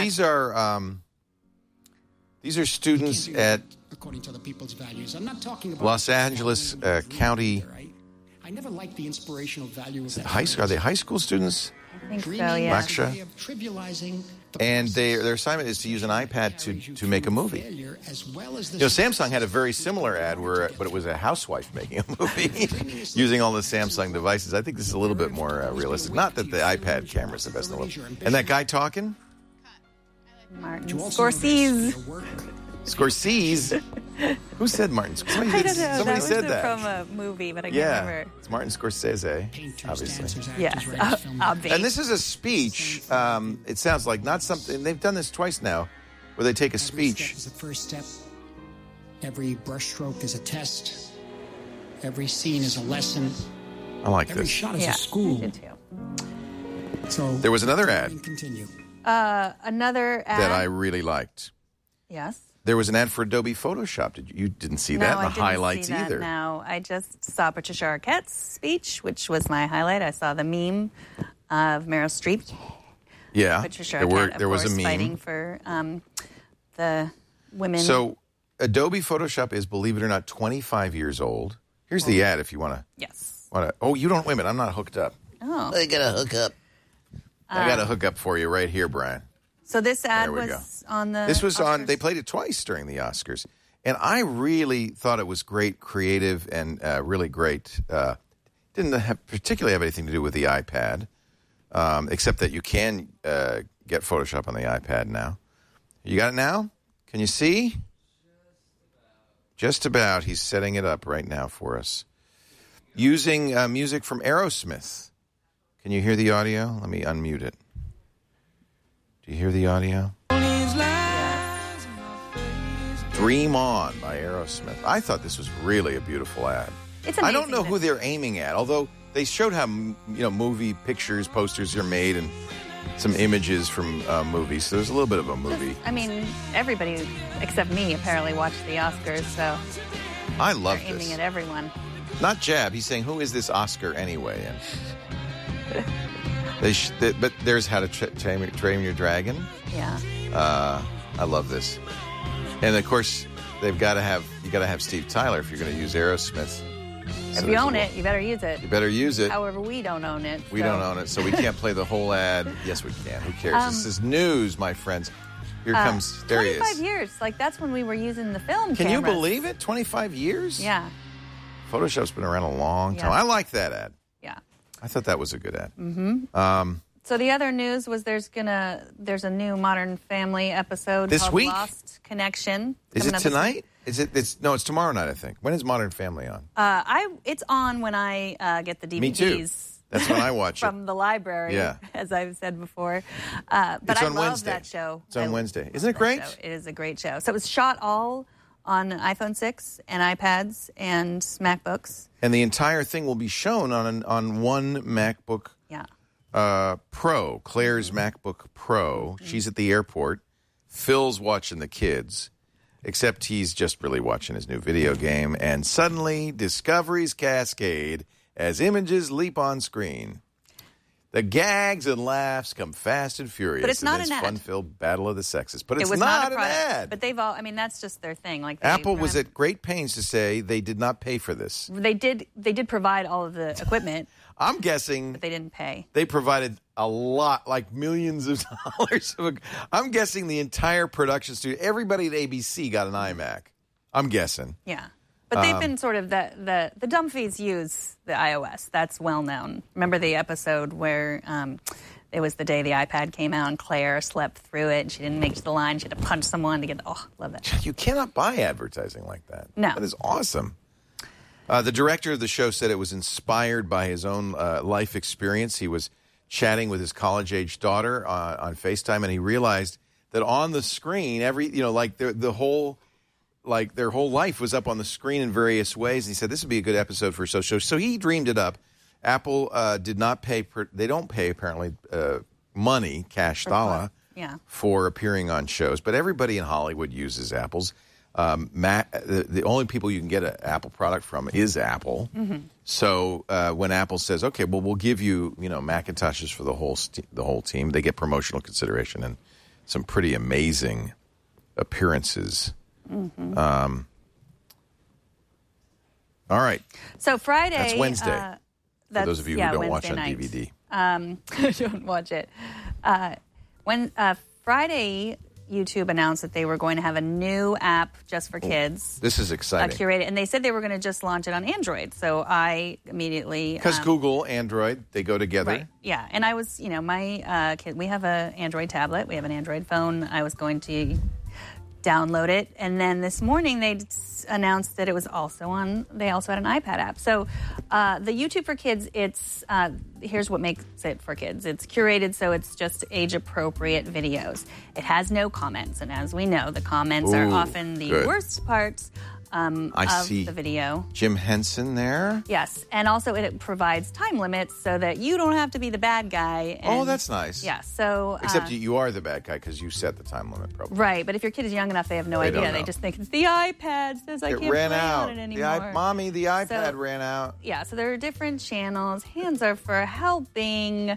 these are students at according to the people's values. I'm not talking about Los Angeles County. I never liked the inspirational value of that. Are they high school students? I think so, yeah. Lecture. And their assignment is to use an iPad to make a movie. Samsung had a very similar ad, but it was a housewife making a movie using all the Samsung devices. I think this is a little bit more realistic. Not that the iPad camera is the best in the world. And that guy talking? Martin Scorsese. Scorsese? Who said Martin Scorsese? I don't know. Somebody said that. From a movie, but I can't remember. It's Martin Scorsese, obviously. Yes, obviously. And this is a speech. It sounds like not something. They've done this twice now, where they take a speech. Every step is a first step. Every brushstroke is a test. Every scene is a lesson. I like Every this. shot is a school. I did too. So there was another ad. Continue. Another ad that I really liked. Yes. There was an ad for Adobe Photoshop. You didn't see that in the highlights either. No, I just saw Patricia Arquette's speech, which was my highlight. I saw the meme of Meryl Streep. Yeah, Patricia Arquette, there was a meme fighting for the women. So Adobe Photoshop is, believe it or not, 25 years old. Here's the ad if you want to. Yes. Oh, you don't. Wait a minute. I'm not hooked up. Oh. I got to hook up. I got to hook up for you right here, Brian. So this ad was on the This was Oscars? on, they played it twice during the Oscars. And I really thought it was great, creative, and really great. Didn't particularly have anything to do with the iPad, except that you can get Photoshop on the iPad now. You got it now? Can you see? Just about. He's setting it up right now for us. Using music from Aerosmith. Can you hear the audio? Let me unmute it. Do you hear the audio? Dream On by Aerosmith. I thought this was really a beautiful ad. It's I don't know who they're aiming at, although they showed how movie pictures, posters are made, and some images from movies. So there's a little bit of a movie. I mean, everybody except me apparently watched the Oscars, so I love they're aiming this. at everyone. Not Jab. He's saying, who is this Oscar anyway? And but there's How to Train Your Dragon. Yeah. I love this. And, of course, you got to have Steve Tyler if you're going to use Aerosmith. If you own it, you better use it. You better use it. However, we don't own it. We don't own it, so we can't play the whole ad. Yes, we can. Who cares? This is news, my friends. Here comes, there he is. 25 years. Like, that's when we were using the film Can cameras. you believe it? 25 years? Yeah. Photoshop's been around a long time. Yeah. I like that ad. Yeah. I thought that was a good ad. Mm-hmm. So the other news was there's a new Modern Family episode This called week? Lost Connection. Is it coming up tonight? It's tomorrow night, I think. When is Modern Family on? It's on when I get the DVDs. Me too. That's when I watch from the library, Yeah. as I've said before. But It's I on love Wednesday. that show. It's on I Wednesday. love Isn't it that great? show. It is a great show. So it was shot all on iPhone 6 and iPads and MacBooks. And the entire thing will be shown on one MacBook Yeah. Pro, Claire's MacBook Pro. She's at the airport. Phil's watching the kids, except he's just really watching his new video game. And suddenly, discoveries cascade as images leap on screen. The gags and laughs come fast and furious But it's not in this an ad. fun-filled battle of the sexes. But It it's was not a an product. ad. But they've all, I mean, that's just their thing. Like Apple was at great pains to say they did not pay for this. They did provide all of the equipment, I'm guessing but they didn't pay. they provided a lot, like millions of dollars. I'm guessing the entire production studio, everybody at ABC got an iMac. I'm guessing. Yeah. But they've been sort of the Dumfies use the iOS. That's well known. Remember the episode where it was the day the iPad came out and Claire slept through it and she didn't make it to the line. She had to punch someone to get. Love that. You cannot buy advertising like that. No. That is awesome. The director of the show said it was inspired by his own life experience. He was chatting with his college-age daughter on FaceTime, and he realized that on the screen, their whole life was up on the screen in various ways. And he said this would be a good episode for a show. So he dreamed it up. Apple did not pay. They don't pay apparently money, cash dollar, for appearing on shows. But everybody in Hollywood uses Apple's. The only people you can get an Apple product from is Apple. Mm-hmm. So when Apple says, "Okay, well, we'll give you, Macintoshes for the whole team," they get promotional consideration and some pretty amazing appearances. Mm-hmm. All right. So Friday. That's Wednesday. For those of you who don't watch on night. DVD. Don't watch it. When Friday, YouTube announced that they were going to have a new app just for kids. This is exciting. Curated, and they said they were going to just launch it on Android. So I immediately because Google, Android, they go together. Right. Yeah, and I was, my kid. We have an Android tablet. We have an Android phone. I was going to download it, and then this morning they announced that it was also on. They also had an iPad app. So the YouTube for Kids, it's here's what makes it for kids. It's curated, so it's just age-appropriate videos. It has no comments, and as we know, the comments are often the worst parts of the video. Jim Henson there. Yes, and also it provides time limits so that you don't have to be the bad guy. And, that's nice. Yeah, so except you are the bad guy because you set the time limit, probably. Right, but if your kid is young enough, they have no idea. They just think it's the iPad says I can't play on it anymore. Mommy, the iPad ran out. Yeah, so there are different channels. Hands are for helping.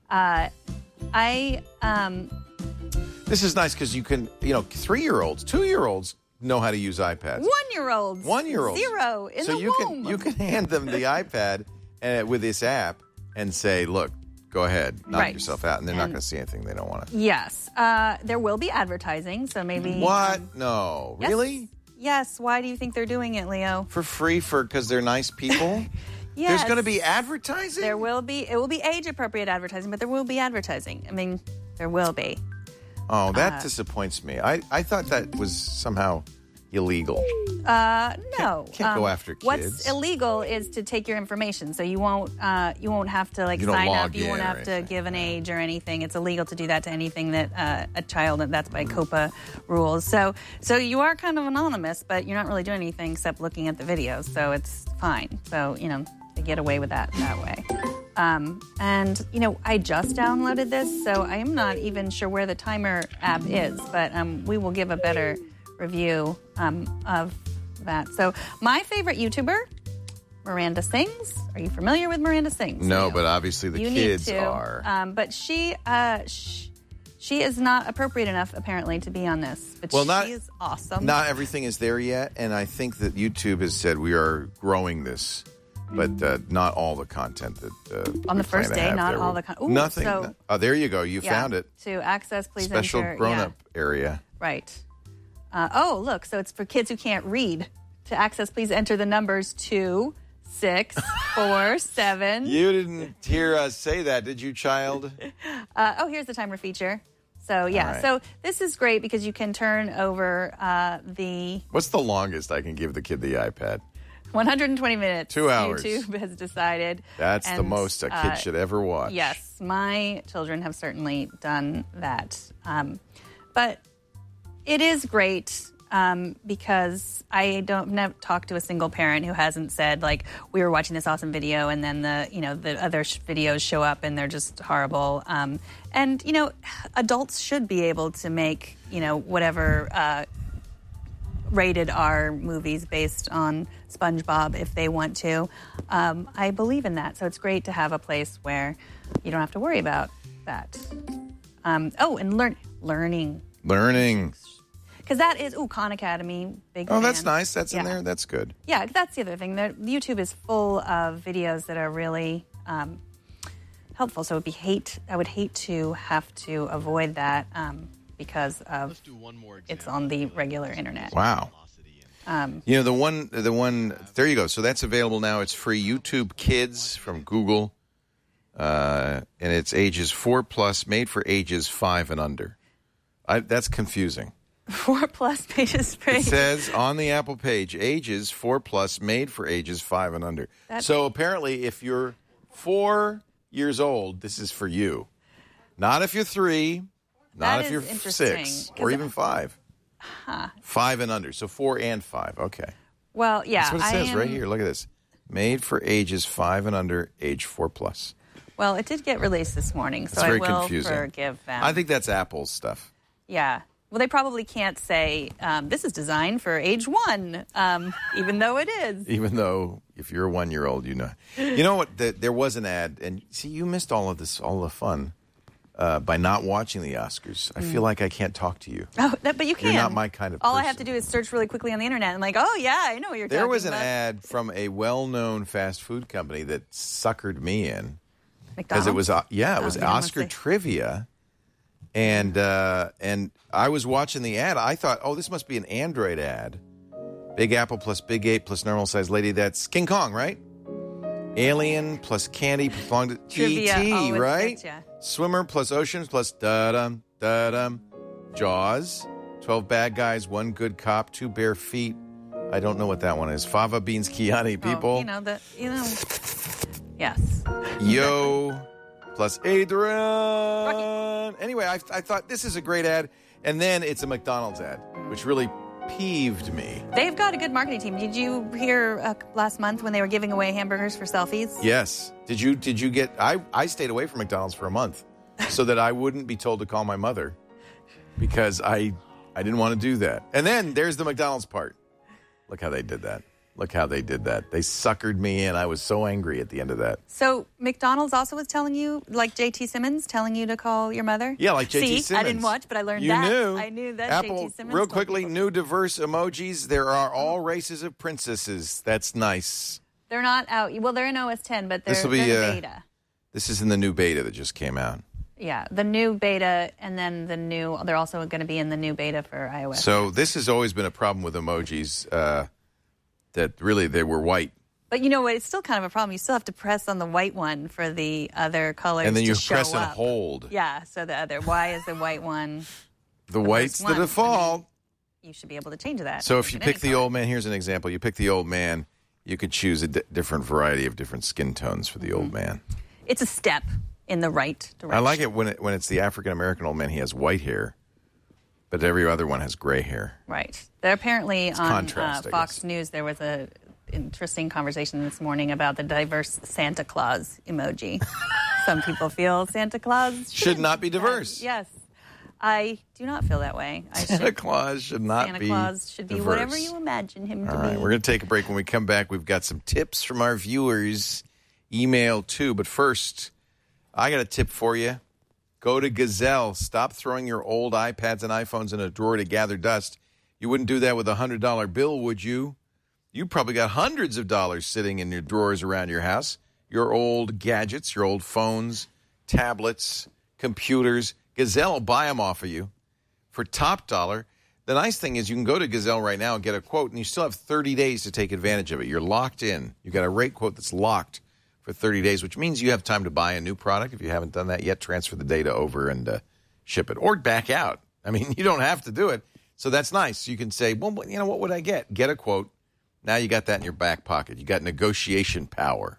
This is nice because you can, 3-year-olds, 2-year-olds know how to use iPads. 1-year-olds. 1-year-olds. 0 in the womb. You can hand them the iPad with this app and say, look, go ahead, knock yourself out. And they're not going to see anything they don't want to. Yes. There will be advertising, so maybe. What? No. Yes. Really? Yes. Why do you think they're doing it, Leo? For free because they're nice people? Yes. There's going to be advertising? There will be. It will be age-appropriate advertising, but there will be advertising. I mean, there will be. Oh, that disappoints me. I thought that was somehow illegal. No. Can't go after kids. What's illegal is to take your information. So you won't have to sign up. You won't have to give an age or anything. It's illegal to do that to anything that a child. That's by COPA rules. So you are kind of anonymous, but you're not really doing anything except looking at the videos. So it's fine. So they get away with that way. And I just downloaded this, so I am not even sure where the timer app is, but we will give a better review of that. So my favorite YouTuber, Miranda Sings. Are you familiar with Miranda Sings? No, but obviously the kids need to. are. But she She is not appropriate enough, apparently, to be on this. But she is awesome. Not everything is there yet, and I think that YouTube has said we are growing this, but not all the content that on the first day, not all the content. Nothing. So, there you go. You found it. To access, please Special enter. grown-up area. Right. Look. So it's for kids who can't read. To access, please enter the numbers 2, 6, 4, 7. You didn't hear us say that, did you, child? Here's the timer feature. So, yeah. Right. So this is great because you can turn over What's the longest I can give the kid the iPad? 120 minutes. 2 hours. YouTube has decided. That's the most a kid should ever watch. Yes. My children have certainly done that. But it is great. Because I never talked to a single parent who hasn't said, like, we were watching this awesome video and then the other videos show up and they're just horrible. And adults should be able to make, whatever rated R movies based on SpongeBob if they want to. I believe in that. So it's great to have a place where you don't have to worry about that. And learning. Learning. Because that is, Khan Academy, big fan. Oh, that's nice. That's in there. That's good. Yeah, that's the other thing. YouTube is full of videos that are really helpful. So I would hate to have to avoid that because of Let's do one more example. It's on the regular internet. Wow. The one, there you go. So that's available now. It's free. YouTube Kids from Google. And it's ages 4+, made for ages 5 and under. That's confusing. 4+ pages for It says on the Apple page, ages 4+, made for ages 5 and under. So apparently, if you're 4 years old, this is for you. Not if you're 3, not if you're 6, or even 5. 5 and under. So 4 and 5. Okay. Well, yeah. That's what it says right here. Look at this. Made for ages 5 and under, age 4+. Well, it did get released this morning, so That's very I will confusing. Forgive them. I think that's Apple's stuff. Yeah. Well, they probably can't say, this is designed for age 1, even though it is. Even though if you're a 1-year-old, you know. You know what? There was an ad, and see, you missed all of this, all the fun by not watching the Oscars. I feel like I can't talk to you. Oh, but you can. You're not my kind of person. All I have to do is search really quickly on the internet. And like, oh, yeah, I know what you're talking about. There was an ad from a well-known fast food company that suckered me in. McDonald's? Because it was, it was Oscar trivia. And I was watching the ad. I thought, this must be an Android ad. Big Apple plus Big 8 plus normal size lady. That's King Kong, right? Alien plus candy plus long E.T., right? Yeah. Swimmer plus oceans plus da-dum, da-dum. Jaws. 12 bad guys, 1 good cop, 2 bare feet. I don't know what that one is. Fava beans Chianti, people. Yes. Yo plus Adrian. Rocky. Anyway, I thought this is a great ad. And then it's a McDonald's ad, which really peeved me. They've got a good marketing team. Did you hear last month when they were giving away hamburgers for selfies? Yes. Did you get... I stayed away from McDonald's for a month so that I wouldn't be told to call my mother because I didn't want to do that. And then there's the McDonald's part. Look how they did that. Look how they did that. They suckered me in. I was so angry at the end of that. So McDonald's also was telling you, like J.T. Simmons, telling you to call your mother? Yeah, like J.T. Simmons. I didn't watch, but I learned you that. Knew. I knew that Apple, J.T. Simmons. real quickly, new diverse emojis. There are all races of princesses. That's nice. They're not out. Well, they're in OS 10, but they're in beta. This is in the new beta that just came out. Yeah, the new beta, and then they're also going to be in the new beta for iOS. So this has always been a problem with emojis, that really they were white. But you know what? It's still kind of a problem. You still have to press on the white one for the other colors and then to you show press up. and hold. Yeah, so the other, why is the white one? The white's the default. You should be able to change that. So if you pick the old man, here's an example. You pick the old man, you could choose a different variety of different skin tones for the old man. It's a step in the right direction. I like it when it's the African-American old man. He has white hair, but every other one has gray hair. Right. They're apparently it's on contrast, Fox News, there was a interesting conversation this morning about the diverse Santa Claus emoji. Some people feel Santa Claus should not be diverse. Yes. I do not feel that way. Santa Claus should not Santa be Claus should be diverse. whatever you imagine him to be. All right, we're going to take a break. When we come back, we've got some tips from our viewers. Email too. But first, I got a tip for you. Go to Gazelle. Stop throwing your old iPads and iPhones in a drawer to gather dust. You wouldn't do that with a $100 bill, would you? You probably got hundreds of dollars sitting in your drawers around your house. Your old gadgets, your old phones, tablets, computers. Gazelle will buy them off of you for top dollar. The nice thing is you can go to Gazelle right now and get a quote, and you still have 30 days to take advantage of it. You're locked in. You've got a rate quote that's locked for 30 days, which means you have time to buy a new product. If you haven't done that yet, transfer the data over and ship it. Or back out. I mean, you don't have to do it. So that's nice. You can say, well, you know, what would I get? Get a quote. Now you got that in your back pocket. You got negotiation power.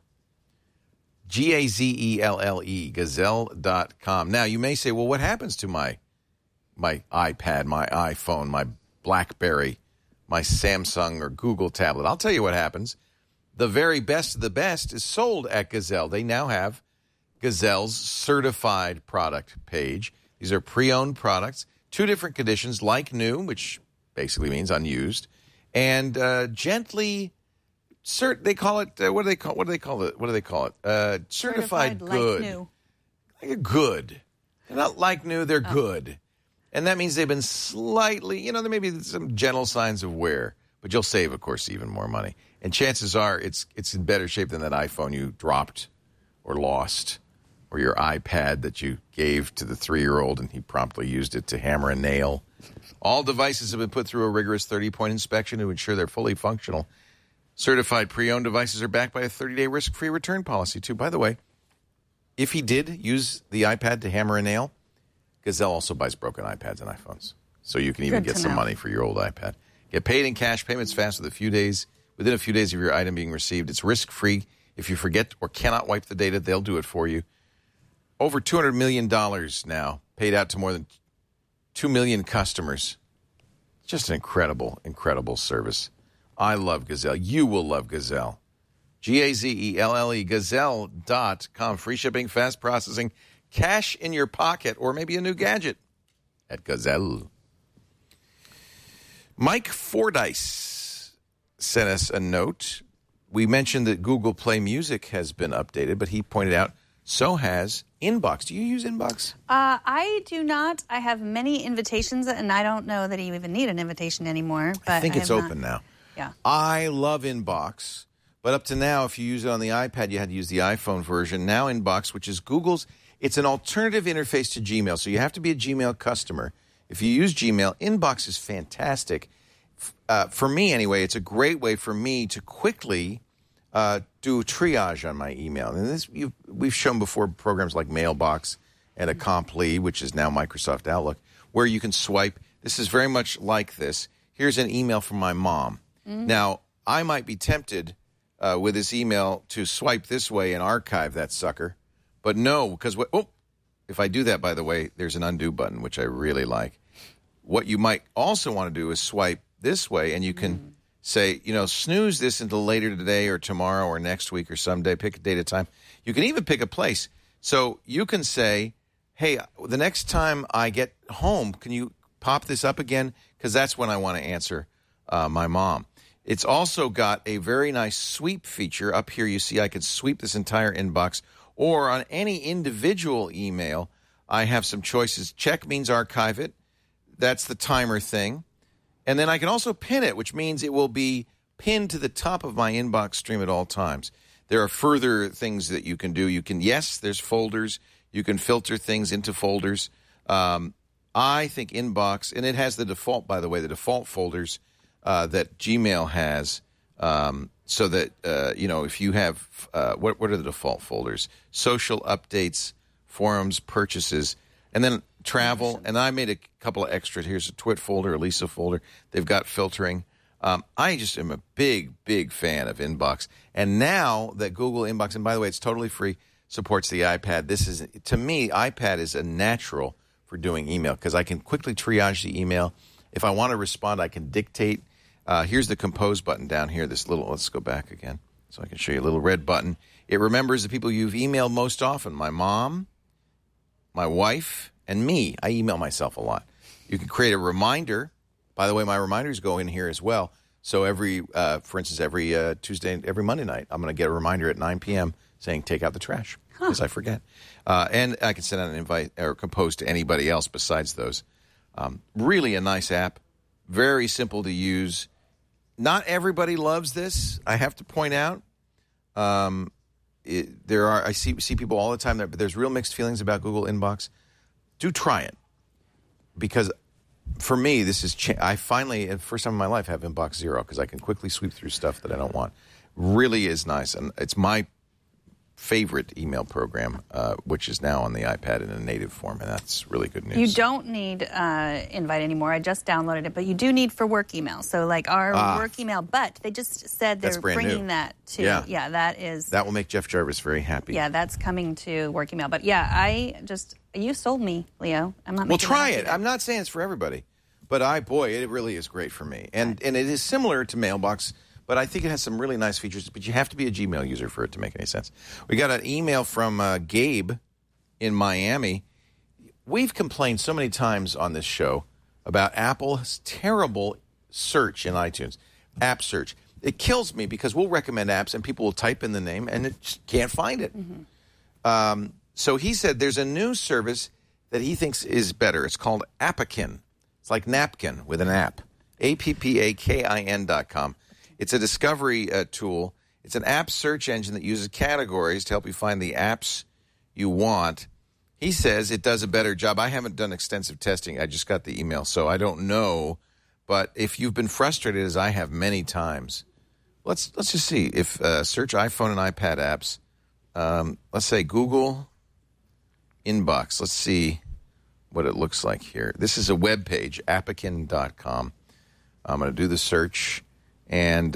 Gazelle, Gazelle.com. Now, you may say, well, what happens to my iPad, my iPhone, my BlackBerry, my Samsung or Google tablet? I'll tell you what happens. The very best of the best is sold at Gazelle. They now have Gazelle's certified product page. These are pre-owned products, 2 different conditions, like new, which basically means unused, and gently they call it what do they call it? Certified good. Like new. Like a good. They're not like new, they're good. And that means they've been slightly, there may be some gentle signs of wear, but you'll save, of course, even more money. And chances are it's in better shape than that iPhone you dropped or lost, or your iPad that you gave to the 3-year-old and he promptly used it to hammer a nail. All devices have been put through a rigorous 30-point inspection to ensure they're fully functional. Certified pre-owned devices are backed by a 30-day risk-free return policy, too. By the way, if he did use the iPad to hammer a nail, Gazelle also buys broken iPads and iPhones. So you can even get some money for your old iPad. Get paid in cash payments fast within a few days of your item being received. It's risk-free. If you forget or cannot wipe the data, they'll do it for you. Over $200 million now paid out to more than 2 million customers. Just an incredible, incredible service. I love Gazelle. You will love Gazelle. Gazelle, Gazelle.com. Free shipping, fast processing, cash in your pocket, or maybe a new gadget at Gazelle. Mike Fordyce sent us a note. We mentioned that Google Play Music has been updated, but he pointed out so has Inbox. Do you use Inbox? I do not. I have many invitations, and I don't know that you even need an invitation anymore. But I think it's open now. Yeah. I love Inbox, but up to now, if you use it on the iPad, you had to use the iPhone version. Now Inbox, which is Google's, it's an alternative interface to Gmail, so you have to be a Gmail customer. If you use Gmail, Inbox is fantastic. For me, anyway, it's a great way for me to quickly do triage on my email. And we've shown before programs like Mailbox and Accompli, which is now Microsoft Outlook, where you can swipe. This is very much like this. Here's an email from my mom. Mm-hmm. Now, I might be tempted with this email to swipe this way and archive that sucker. But no, because if I do that, by the way, there's an undo button, which I really like. What you might also want to do is swipe this way, and you can say, snooze this until later today or tomorrow or next week or someday. Pick a date at time. You can even pick a place. So you can say, hey, the next time I get home, can you pop this up again? Because that's when I want to answer my mom. It's also got a very nice sweep feature. Up here you see I can sweep this entire inbox. Or on any individual email, I have some choices. Check means archive it. That's the timer thing. And then I can also pin it, which means it will be pinned to the top of my inbox stream at all times. There are further things that you can do. There's folders. You can filter things into folders. I think Inbox, and it has the default, by the way, the default folders that Gmail has, so that, if you have, what are the default folders? Social updates, forums, purchases, and then travel. And I made a couple of extra. Here's a Twit folder, a Lisa folder. They've got filtering. I just am a big, big fan of Inbox. And now that Google Inbox, and by the way, it's totally free, supports the iPad. To me, iPad is a natural for doing email because I can quickly triage the email. If I want to respond, I can dictate. Here's the compose button down here. Let's go back again so I can show you a little red button. It remembers the people you've emailed most often, my mom, my wife, and me. I email myself a lot. You can create a reminder. By the way, my reminders go in here as well. So for instance, every Tuesday, every Monday night, I'm going to get a reminder at 9 p.m. saying take out the trash because I forget. And I can send out an invite or compose to anybody else besides those. Really a nice app. Very simple to use. Not everybody loves this, I have to point out. I see people all the time there, but there's real mixed feelings about Google Inbox. Do try it. Because for me, this is I finally, the first time in my life, have Inbox Zero because I can quickly sweep through stuff that I don't want. Really is nice. And it's my favorite email program, which is now on the iPad in a native form, and that's really good news. You don't need Invite anymore. I just downloaded it, but you do need for work email. So like our work email, but they just said they're bringing that to, that will make Jeff Jarvis very happy. Yeah, that's coming to work email. But yeah, you sold me, Leo. I'm not. Well, try it. I'm not saying it's for everybody, but it really is great for me, and it is similar to Mailbox. But I think it has some really nice features, but you have to be a Gmail user for it to make any sense. We got an email from Gabe in Miami. We've complained so many times on this show about Apple's terrible search in iTunes, app search. It kills me because we'll recommend apps and people will type in the name and it just can't find it. Mm-hmm. So he said there's a new service that he thinks is better. It's called Appakin. It's like napkin with an app. APPAKIN.com. It's a discovery tool. It's an app search engine that uses categories to help you find the apps you want. He says it does a better job. I haven't done extensive testing. I just got the email, so I don't know. But if you've been frustrated, as I have many times, let's just see. If search iPhone and iPad apps, let's say Google Inbox. Let's see what it looks like here. This is a web page, appakin.com. I'm going to do the search. And,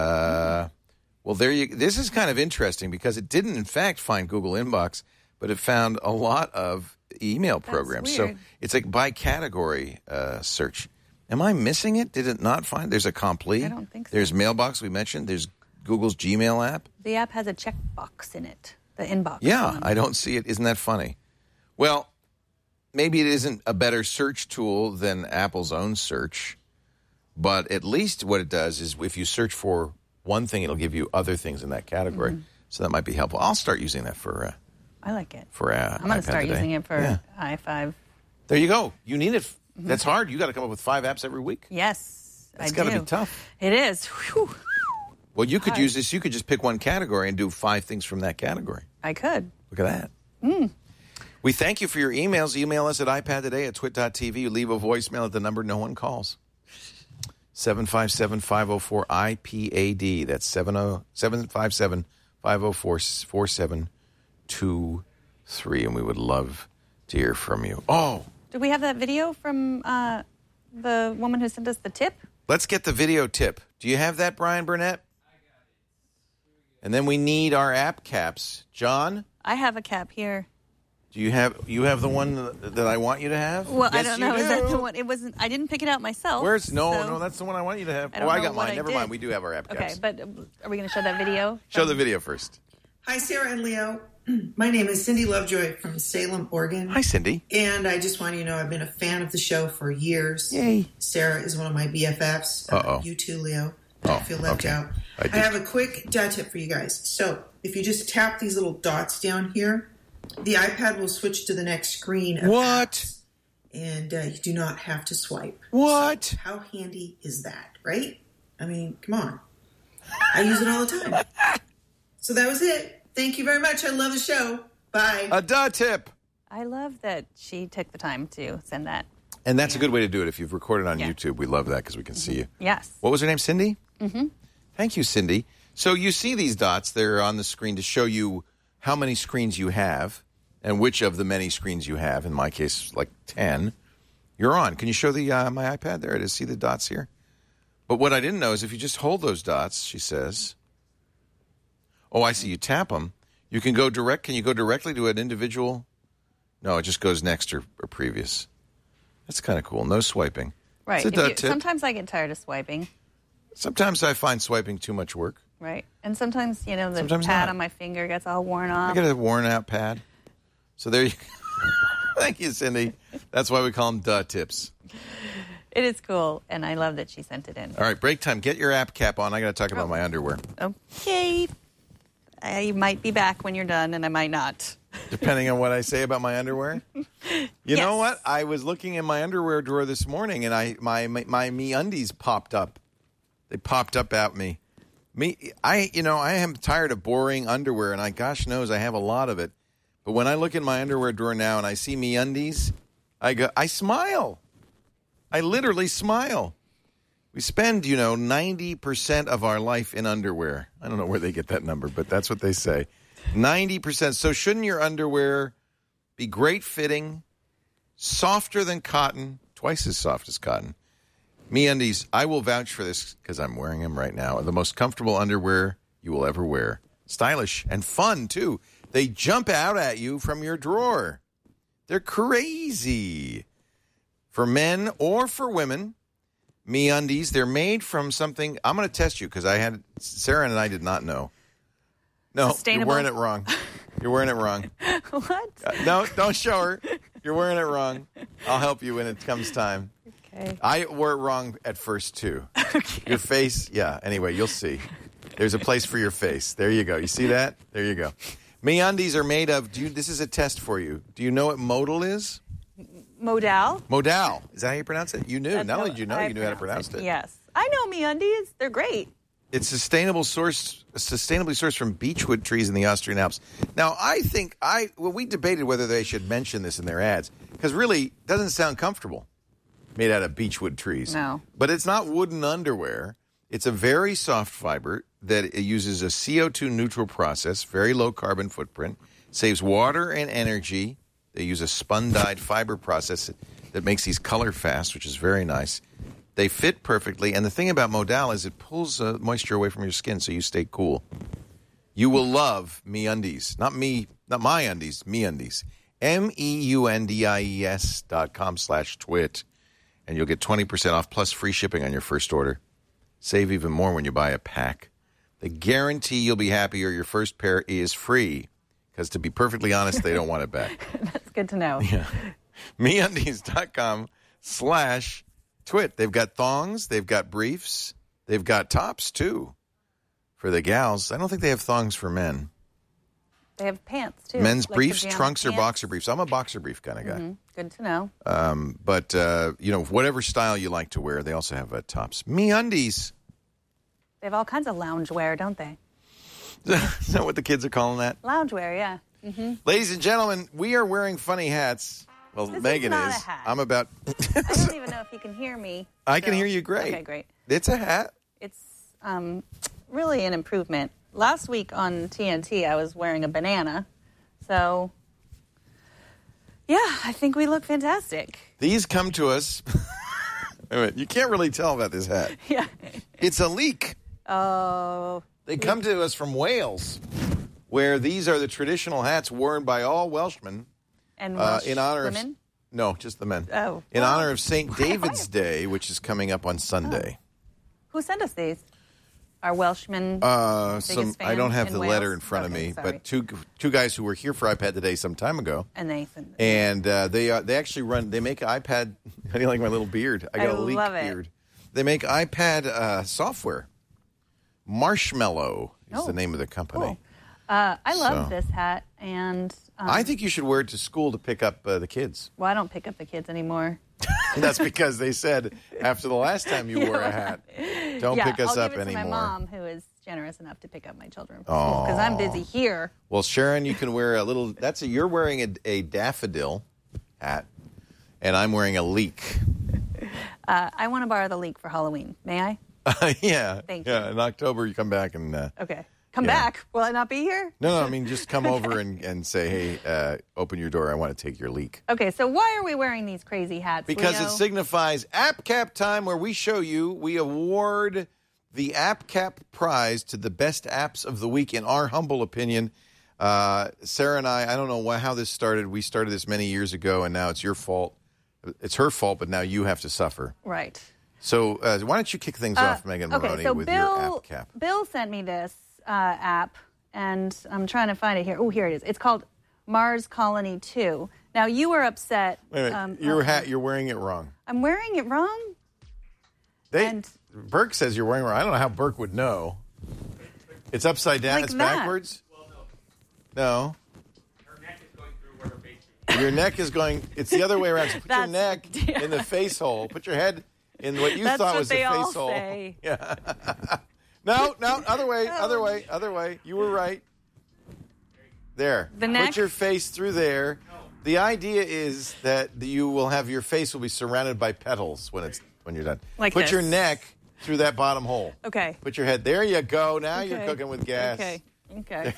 this is kind of interesting because it didn't, in fact, find Google Inbox, but it found a lot of email programs. So it's like by category search. Am I missing it? Did it not find? There's a Comply. I don't think so. There's Mailbox we mentioned. There's Google's Gmail app. The app has a checkbox in it, the Inbox. Yeah, one. I don't see it. Isn't that funny? Well, maybe it isn't a better search tool than Apple's own search. But at least what it does is if you search for one thing, it'll give you other things in that category. Mm-hmm. So that might be helpful. I'll start using that for I like it. For I'm going to start using it for i5. There you go. You need it. Mm-hmm. That's hard. You got to come up with 5 apps every week. Yes, That's got to be tough. It is. Whew. Well, you could use this. You could just pick one category and do 5 things from that category. I could. Look at that. We thank you for your emails. Email us at iPadToday@twit.tv. You leave a voicemail at the number no one calls. 757-504-IPAD. That's 757-504-4723. And we would love to hear from you. Oh. Do we have that video from the woman who sent us the tip? Let's get the video tip. Do you have that, Brian Burnett? I got it. And then we need our app caps. John? I have a cap here. Do you have the one that I want you to have? Well, yes, I don't know. Is that the one? It wasn't. I didn't pick it out myself. No, that's the one I want you to have. I got mine. Never mind. We do have our app caps. Okay, but are we going to show that video? Show the video first. Hi, Sarah and Leo. My name is Cindy Lovejoy from Salem, Oregon. Hi, Cindy. And I just want you to know I've been a fan of the show for years. Yay. Sarah is one of my BFFs. You too, Leo. Don't feel left out. I have a quick dot tip for you guys. So if you just tap these little dots down here, the iPad will switch to the next screen. What? Apps, and you do not have to swipe. What? So how handy is that, right? I mean, come on. I use it all the time. So that was it. Thank you very much. I love the show. Bye. A dot tip. I love that she took the time to send that. And that's a good way to do it. If you've recorded on YouTube, we love that because we can see you. Yes. What was her name? Cindy? Mm-hmm. Thank you, Cindy. So you see these dots. They're on the screen to show you how many screens you have and which of the many screens you have. In my case, like 10. You're on. Can you show the my iPad? There it is. See the dots here? But what I didn't know is if you just hold those dots, she says. Oh, I see. You tap them. You can go direct. Can you go directly to an individual? No, it just goes next or previous. That's kind of cool. No swiping. Right. Sometimes I get tired of swiping. Sometimes I find swiping too much work. Right. And sometimes, the pad on my finger gets all worn off. I get a worn out pad. So there you go. Thank you, Cindy. That's why we call them duh tips. It is cool, and I love that she sent it in. All right, break time. Get your app cap on. I got to talk about my underwear. Okay. I might be back when you're done, and I might not. Depending on what I say about my underwear? You know what? I was looking in my underwear drawer this morning, and my MeUndies popped up. They popped up at me. I am tired of boring underwear, and gosh knows I have a lot of it. But when I look in my underwear drawer now and I see MeUndies, I smile. I literally smile. We spend, 90% of our life in underwear. I don't know where they get that number, but that's what they say. 90%. So shouldn't your underwear be great fitting, softer than cotton, twice as soft as cotton? MeUndies, I will vouch for this because I'm wearing them right now, are the most comfortable underwear you will ever wear. Stylish and fun, too. They jump out at you from your drawer. They're crazy. For men or for women, MeUndies, they're made from something. I'm going to test you because Sarah and I did not know. No, Sustainable. You're wearing it wrong. You're wearing it wrong. What? No, don't show her. You're wearing it wrong. I'll help you when it comes time. Okay. I wore it wrong at first, too. Okay. Your face, yeah. Anyway, you'll see. There's a place for your face. There you go. You see that? There you go. MeUndies are made of, this is a test for you. Do you know what modal is? Modal. Modal. Is that how you pronounce it? You knew. Not only did you know, you knew how to pronounce it. Yes. I know MeUndies. They're great. It's sustainably sourced from beechwood trees in the Austrian Alps. Now, we debated whether they should mention this in their ads because really it doesn't sound comfortable. Made out of beechwood trees. No. But it's not wooden underwear. It's a very soft fiber that it uses a CO2 neutral process, very low carbon footprint, saves water and energy. They use a spun-dyed fiber process that makes these color fast, which is very nice. They fit perfectly, and the thing about Modal is it pulls moisture away from your skin so you stay cool. You will love MeUndies. Not my undies, MeUndies. MEUNDIES.com/twit. And you'll get 20% off plus free shipping on your first order. Save even more when you buy a pack. They guarantee you'll be happy or your first pair is free. Because to be perfectly honest, they don't want it back. That's good to know. Yeah. MeUndies.com/twit. They've got thongs. They've got briefs. They've got tops, too, for the gals. I don't think they have thongs for men. They have pants, too. Men's like briefs, trunks, or boxer briefs. I'm a boxer brief kind of guy. Mm-hmm. Good to know. But whatever style you like to wear, they also have tops. MeUndies. They have all kinds of loungewear, don't they? Is that what the kids are calling that? Loungewear, yeah. Mm-hmm. Ladies and gentlemen, we are wearing funny hats. Well, this Megan is. Not is. A hat. I'm about. I don't even know if you can hear me. I can hear you great. Okay, great. It's a hat. It's really an improvement. Last week on TNT, I was wearing a banana. So, yeah, I think we look fantastic. These come to us. Wait a minute, you can't really tell about this hat. Yeah. It's a leek. Oh. They come to us from Wales, where these are the traditional hats worn by all Welshmen. And Welsh in honor women? of no, just the men. Oh. In honor of St. David's Day, which is coming up on Sunday. Who sent us these? Our Welshmen. I don't have the letter in front of me, sorry. but two guys who were here for iPad Today some time ago, and they sent and they actually they make iPad. How do you like my little beard? I got a leek beard. They make iPad software. Marshmallow is the name of the company. Cool. I love this hat, and I think you should wear it to school to pick up the kids. Well, I don't pick up the kids anymore. That's because they said after the last time you wore a hat, don't pick us up anymore. I'll give it to my mom, who is generous enough to pick up my children from school, because I'm busy here. Well, Sharon, you can wear a little. You're wearing a daffodil hat, and I'm wearing a leek. I want to borrow the leek for Halloween. May I? Yeah. Thank you. Yeah, in October you come back and. Okay. Come back. Will I not be here? No, I mean, just come over and say, hey, open your door. I want to take your leek. Okay, so why are we wearing these crazy hats, Because Leo? it signifies App Cap time, where we award the App Cap prize to the best apps of the week, in our humble opinion. Sarah and I don't know how this started. We started this many years ago, and now it's your fault. It's her fault, but now you have to suffer. Right. So why don't you kick things off, Megan Maroney, with your App Cap? Bill sent me this app, and I'm trying to find it here. Oh, here it is. It's called Mars Colony 2. Now, you were upset. Wait a minute. Your hat, you're wearing it wrong. I'm wearing it wrong? Burke says you're wearing it wrong. I don't know how Burke would know. It's upside down. Like it's that. backwards. No. Her neck is going through where her face is. Your neck is going. It's the other way around. So put your neck in the face hole. Put your head in what you thought was the face hole. Say. Yeah. No. Other way. You were right. There. The neck? Put your face through there. The idea is that your face will be surrounded by petals when you're done. Like Put this. your neck through that bottom hole. Okay. Put your head. There you go. Now you're cooking with gas. Okay.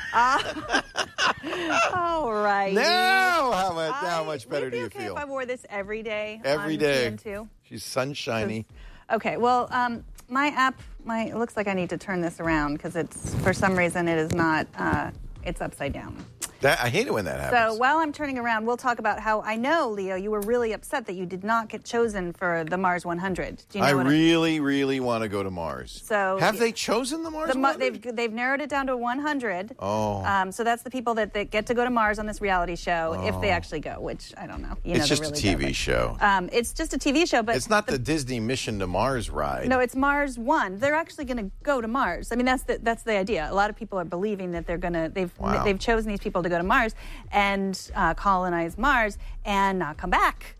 All right. Now, how much better do you okay feel? If I wore this every day. Every on day. TN2? She's sunshiny. Okay. Well, my app. It looks like I need to turn this around because it's for some reason it is not. It's upside down. I hate it when that happens. So while I'm turning around, we'll talk about how I know, Leo, you were really upset that you did not get chosen for the Mars 100. Do you know I really, really want to go to Mars. So have they chosen the Mars 100? They've narrowed it down to 100. Oh. So that's the people that get to go to Mars on this reality show if they actually go, which I don't know. It's just a TV show. It's just a TV show, but it's not the Disney Mission to Mars ride. No, it's Mars 1. They're actually going to go to Mars. I mean, that's the idea. A lot of people are believing that they've chosen these people to go to Mars and colonize Mars and not come back.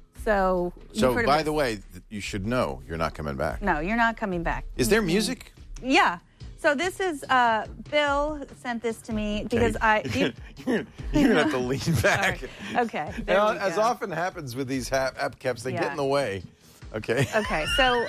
So by the way, you should know you're not coming back. No, you're not coming back. Is there music? Yeah. So this is Bill sent this to me because you're gonna have to lean back. Okay. As often happens with these app caps, they get in the way. Okay. Okay. So,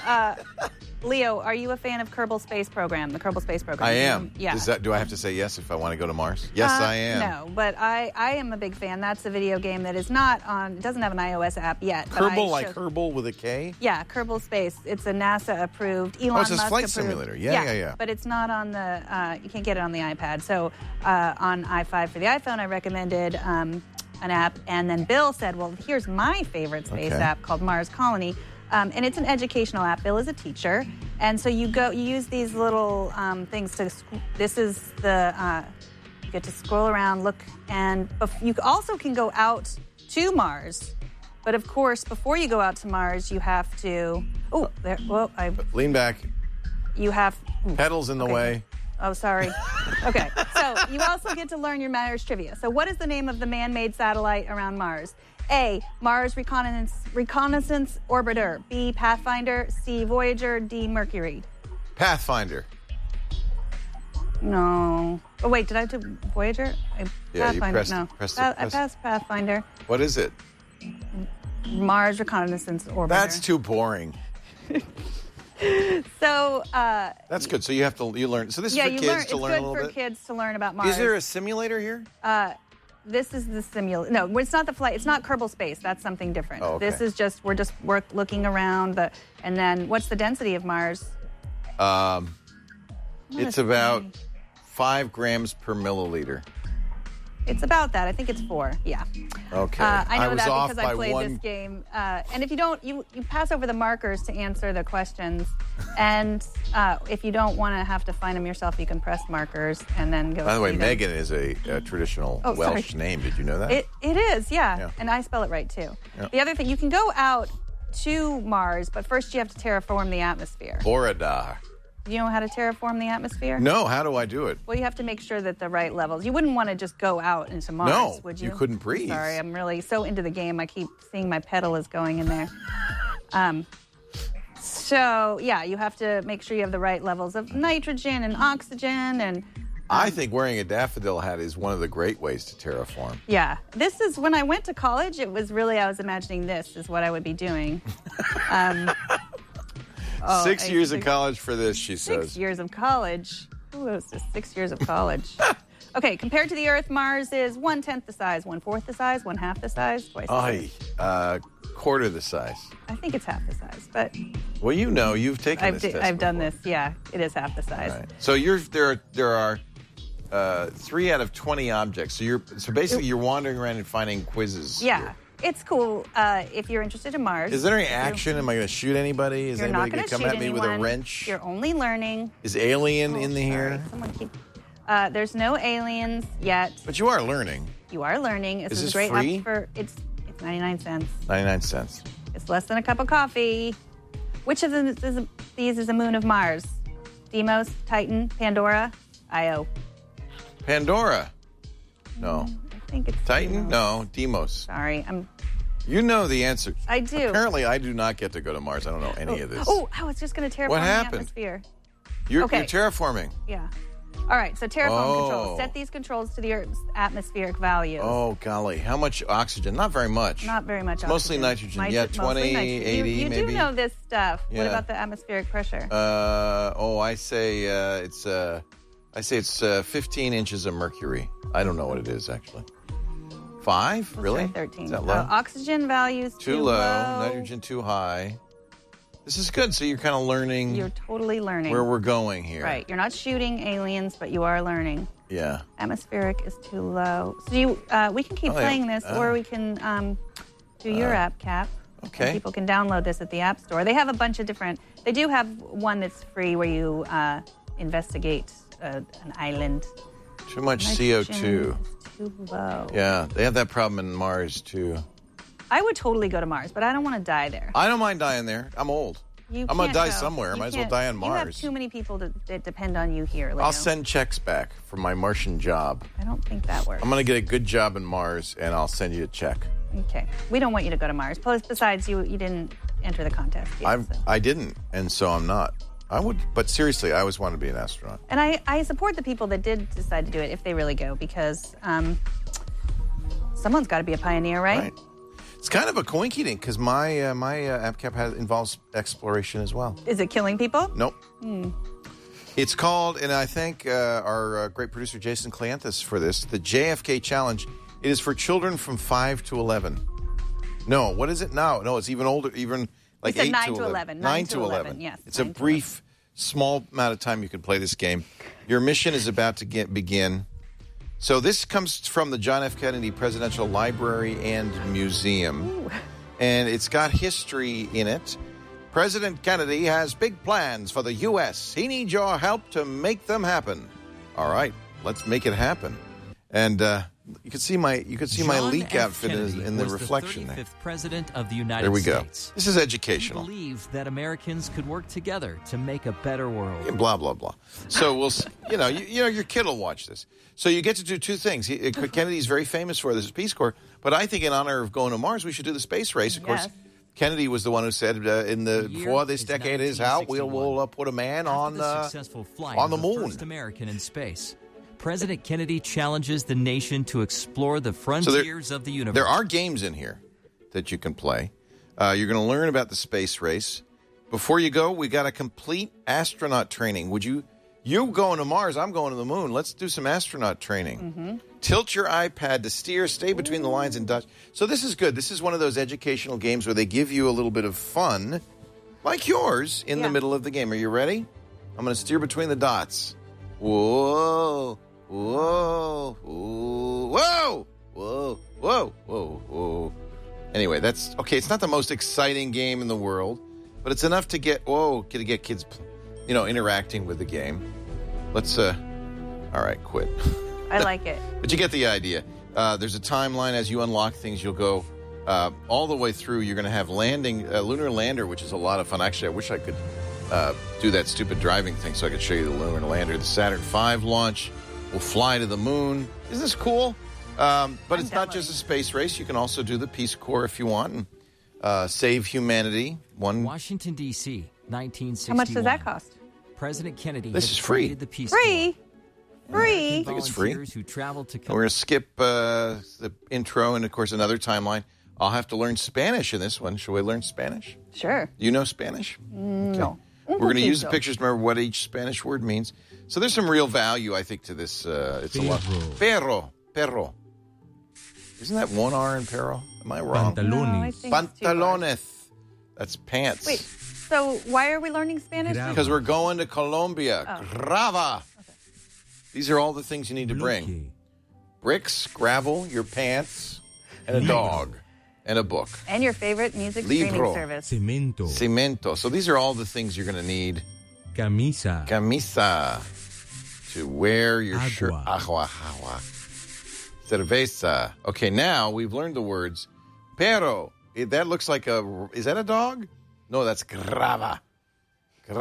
Leo, are you a fan of Kerbal Space Program? The Kerbal Space Program. I am. Yeah. Do I have to say yes if I want to go to Mars? Yes, I am. No, but I am a big fan. That's a video game that is not on. It doesn't have an iOS app yet. Kerbal, like Kerbal with a K? Yeah, Kerbal Space. It's a NASA approved. Elon Musk Musk flight approved. simulator. Yeah. But it's not on the. You can't get it on the iPad. So on i5 for the iPhone, I recommended an app, and then Bill said, "Well, here's my favorite space app called Mars Colony." And it's an educational app. Bill is a teacher, and so you use these little things to. This is the you get to scroll around, look, and you also can go out to Mars. But of course, before you go out to Mars, you have to. Oh, there. Whoa! Lean back. You have pedals in the way. Oh, sorry. Okay, so you also get to learn your Mars trivia. So, what is the name of the man-made satellite around Mars? A. Mars Reconnaissance Orbiter. B. Pathfinder. C. Voyager. D. Mercury. Pathfinder. No. Oh, wait, did I do Voyager? Pathfinder. I passed Pathfinder. What is it? Mars Reconnaissance Orbiter. That's too boring. So that's good. So you learn. So this is for kids to learn a little bit. It's good for kids to learn about Mars. Is there a simulator here? This is the simulator. No, it's not the flight. It's not Kerbal Space. That's something different. Oh, okay. This is just we're looking around and then what's the density of Mars? It's about 5 grams per milliliter. It's about that. I think it's 4. Yeah. Okay. I know that because I played one... this game. And if you don't, you pass over the markers to answer the questions. And if you don't want to have to find them yourself, you can press markers and then go. By the way, them. Megan is a traditional Welsh name. Did you know that? It is, yeah. And I spell it right too. Yeah. The other thing, you can go out to Mars, but first you have to terraform the atmosphere. Boradar. Do you know how to terraform the atmosphere? No, how do I do it? Well, you have to make sure that the right levels. You wouldn't want to just go out into Mars, would you? You couldn't breathe. Sorry, I'm really so into the game. I keep seeing my pedal is going in there. So, yeah, you have to make sure you have the right levels of nitrogen and oxygen. And I think wearing a daffodil hat is one of the great ways to terraform. Yeah. This is, when I went to college, it was really, I was imagining this is what I would be doing. 6 years of college for this, she says. 6 years of college. Who was this? 6 years of college. Okay, compared to the Earth, Mars is 1/10 the size, 1/4 the size, 1/2 the size, twice the size. Quarter the size. I think it's half the size, but. Well, you've taken this test I've done this. Yeah, it is half the size. Right. So there are 3 out of 20 objects. So basically you're wandering around and finding quizzes. Yeah. Here. It's cool if you're interested in Mars. Is there any action? Am I going to shoot anybody? Is anybody going to come at me with a wrench? You're only learning. Is Alien in here? Someone keep. There's no aliens yet. But you are learning. You are learning. Is this great free? App for it's 99 cents. 99 cents. It's less than a cup of coffee. Which of these is a moon of Mars? Deimos, Titan, Pandora, Io. Pandora. No. I think it's Titan? Deimos. No. Deimos. Sorry, You know the answer. I do. Apparently, I do not get to go to Mars. I don't know any of this. Oh, I was just going to terraform What the happened? atmosphere. You're okay. terraforming. Yeah. All right, so terraform Oh. controls. Set these controls to the Earth's atmospheric values. Oh, golly. How much oxygen? Not very much. Not very much oxygen. Mostly nitrogen. Yeah, 20, mostly nitrogen. 80 you maybe. do know this stuff. Yeah. What about the atmospheric pressure? I say it's 15 inches of mercury. I don't know what it is, actually. 5? Really? 13. Is that low? Oxygen values Too low. Nitrogen too high. This is good. So you're kind of learning. You're totally learning. Where we're going here. Right. You're not shooting aliens, but you are learning. Yeah. Atmospheric is too low. So we can keep playing this, or we can do your app, Cap. Okay. And people can download this at the App Store. They have a bunch of different. They do have one that's free where you investigate an island. Too much Nitrogen CO2. is too low. Yeah, they have that problem in Mars, too. I would totally go to Mars, but I don't want to die there. I don't mind dying there. I'm old. I'm going to die somewhere. I might as well die on Mars. You have too many people that depend on you here, Leo. I'll send checks back for my Martian job. I don't think that works. I'm going to get a good job in Mars, and I'll send you a check. Okay. We don't want you to go to Mars. Plus, besides, you didn't enter the contest yet. I didn't, and so I'm not. I would, but seriously, I always want to be an astronaut. And I support the people that did decide to do it if they really go, because someone's got to be a pioneer, right? It's kind of a coinky dink because my AppCap involves exploration as well. Is it killing people? Nope. It's called, and I thank our great producer Jason Cleanthus for this, the JFK Challenge. It is for children from 5 to 11. No, what is it now? No, it's even older, even like 8 9 to 11. 9 to 11, yes. It's a brief, small amount of time you can play this game. Your mission is about to begin. So this comes from the John F. Kennedy Presidential Library and Museum. Ooh. And it's got history in it. President Kennedy has big plans for the U.S. He needs your help to make them happen. All right, let's make it happen. And you could see my leak outfit in the reflection the 35th there. President of the United There we go. States. This is educational. He believed that Americans could work together to make a better world. Yeah, blah blah blah. So we'll, your kid will watch this. So you get to do two things. Kennedy's very famous for this Peace Corps, but I think in honor of going to Mars, we should do the space race. Of course, Kennedy was the one who said before this decade is out, we'll put a man on the moon. First American in space. President Kennedy challenges the nation to explore the frontiers of the universe. There are games in here that you can play. You're going to learn about the space race. Before you go, we got a complete astronaut training. You going to Mars, I'm going to the moon. Let's do some astronaut training. Mm-hmm. Tilt your iPad to steer, stay between the lines and dodge. So this is good. This is one of those educational games where they give you a little bit of fun, like yours, in the middle of the game. Are you ready? I'm going to steer between the dots. Whoa. Whoa, whoa, whoa, whoa, whoa, whoa. Anyway, that's okay. It's not the most exciting game in the world, but it's enough to get kids, interacting with the game. Let's, all right, quit. I like it. But you get the idea. There's a timeline as you unlock things. You'll go all the way through. You're going to have lunar lander, which is a lot of fun. Actually, I wish I could do that stupid driving thing so I could show you the lunar lander. The Saturn V launch. We'll fly to the moon. Isn't this cool? But it's not just a space race. You can also do the Peace Corps if you want and save humanity. Washington, D.C., 1961. How much does that cost? President Kennedy This is free. The Peace Free? Corps. I think it's free. Who traveled to We're going to skip the intro and, of course, another timeline. I'll have to learn Spanish in this one. Shall we learn Spanish? Sure. You know Spanish? No. We're going to use the pictures, remember what each Spanish word means. So there's some real value, I think, to this. It's a lot. Perro. Isn't that one R in perro? Am I wrong? Pantalones. That's pants. Wait, so why are we learning Spanish? Because we're going to Colombia. Grava. Okay. These are all the things you need to bring. Bricks, gravel, your pants, and a dog. And a book. And your favorite music streaming service. Cemento. So these are all the things you're going to need. Camisa. To wear your shirt. Agua. Cerveza. Okay, now we've learned the words. Pero. That looks like is that a dog? No, that's grava.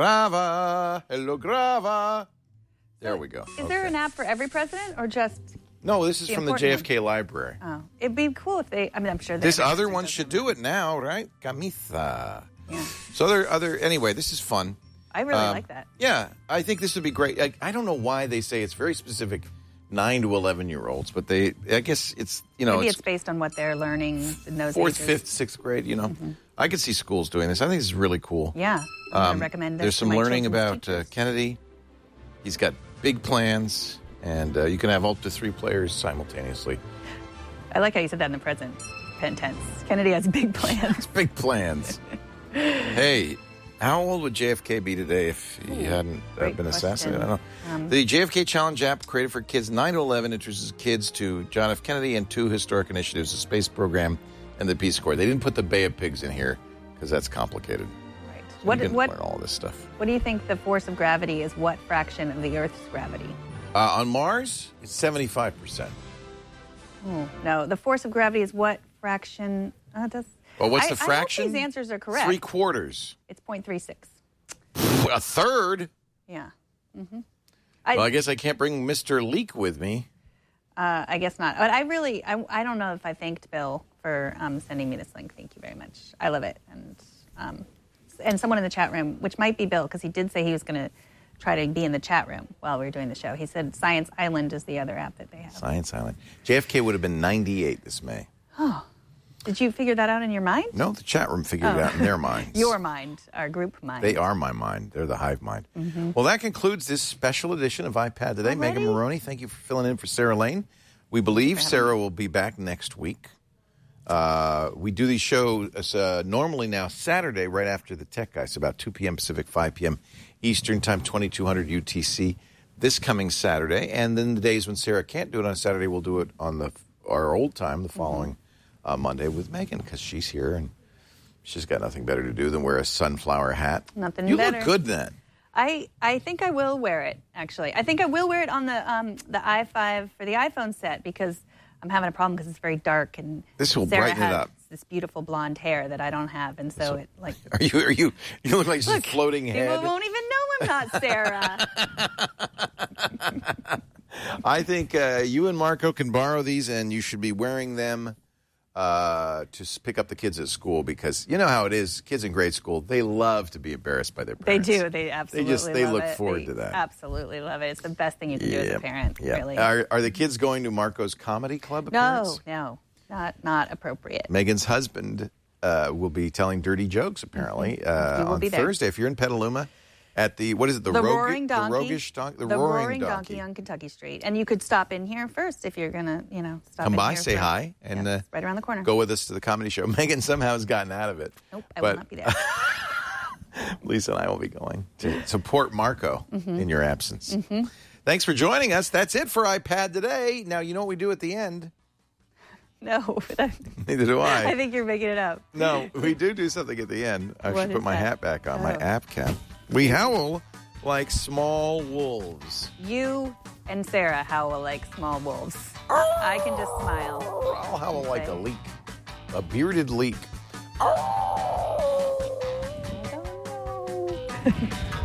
Grava. Hello, grava. There we go. Is there an app for every president or just No, this is from the JFK Library. Oh, it'd be cool if they. I mean, I'm sure this other one should do it now, right? Camisa. Yeah. So anyway, this is fun. I really like that. Yeah, I think this would be great. I don't know why they say it's very specific, 9 to 11-year-olds, but I guess it's maybe it's based on what they're learning in those 4th, 5th, 6th grade. Mm-hmm. I could see schools doing this. I think this is really cool. Yeah, I'm gonna recommend this. There's some learning about Kennedy. He's got big plans, and you can have up to 3 players simultaneously. I like how you said that in the present tense. Kennedy has big plans. Big plans. Hey, how old would JFK be today if he hadn't been assassinated? I don't know. The JFK Challenge app created for kids 9 to 11 introduces kids to John F. Kennedy and 2 historic initiatives, the space program and the Peace Corps. They didn't put the Bay of Pigs in here because that's complicated. Right. So what learn all this stuff. What do you think the force of gravity is? What fraction of the Earth's gravity? On Mars, it's 75%. Oh, no. The force of gravity is what fraction? Well, what's the fraction? I hope these answers are correct. 3/4. It's 0.36. A third? Yeah. Mm-hmm. Well, I guess I can't bring Mr. Leak with me. I guess not. But I don't know if I thanked Bill for sending me this link. Thank you very much. I love it. And someone in the chat room, which might be Bill, because he did say he was going to try to be in the chat room while we were doing the show. He said Science Island is the other app that they have. Science Island. JFK would have been 98 this May. Oh. Did you figure that out in your mind? No, the chat room figured it out in their minds. Your mind, our group mind. They are my mind. They're the hive mind. Mm-hmm. Well, that concludes this special edition of iPad Today. Already? Megan Maroney, thank you for filling in for Sarah Lane. We believe Sarah will be back next week. We do these shows normally now Saturday right after the Tech Guys, about 2 p.m. Pacific, 5 p.m. Eastern Time, 2200 UTC this coming Saturday. And then the days when Sarah can't do it on Saturday, we'll do it on our old time the following Monday with Megan, because she's here and she's got nothing better to do than wear a sunflower hat. Nothing you better. You look good then. I think I will wear it, actually. I think I will wear it on the i5 for the iPhone set, because I'm having a problem because it's very dark, and this will Sarah brighten has it up. This beautiful blonde hair that I don't have, and so it like. You look like she's floating head. People won't even know I'm not Sarah. I think you and Marco can borrow these, and you should be wearing them to pick up the kids at school, because you know how it is. Kids in grade school, they love to be embarrassed by their parents. They do. They absolutely they love look it. forward to that. Absolutely love it. It's the best thing you can do as a parent, really. Are the kids going to Marco's comedy club appearance? No. Not appropriate. Megan's husband will be telling dirty jokes, apparently, on Thursday. If you're in Petaluma, at the, what is it, the Roaring Donkey. The Roaring Donkey on Kentucky Street. And you could stop in here first if you're going to, stop Come in by, here say hi, and right around the corner. Go with us to the comedy show. Megan somehow has gotten out of it. Nope, I will not be there. Lisa and I will be going to support Marco in your absence. Mm-hmm. Thanks for joining us. That's it for iPad Today. Now, you know what we do at the end? No. Neither do I. I think you're making it up. No, we do something at the end. I should put my hat back on, my Oh. app cap. We howl like small wolves. You and Sarah howl like small wolves. I can just smile. I'll howl like a leek, a bearded leek. I don't know.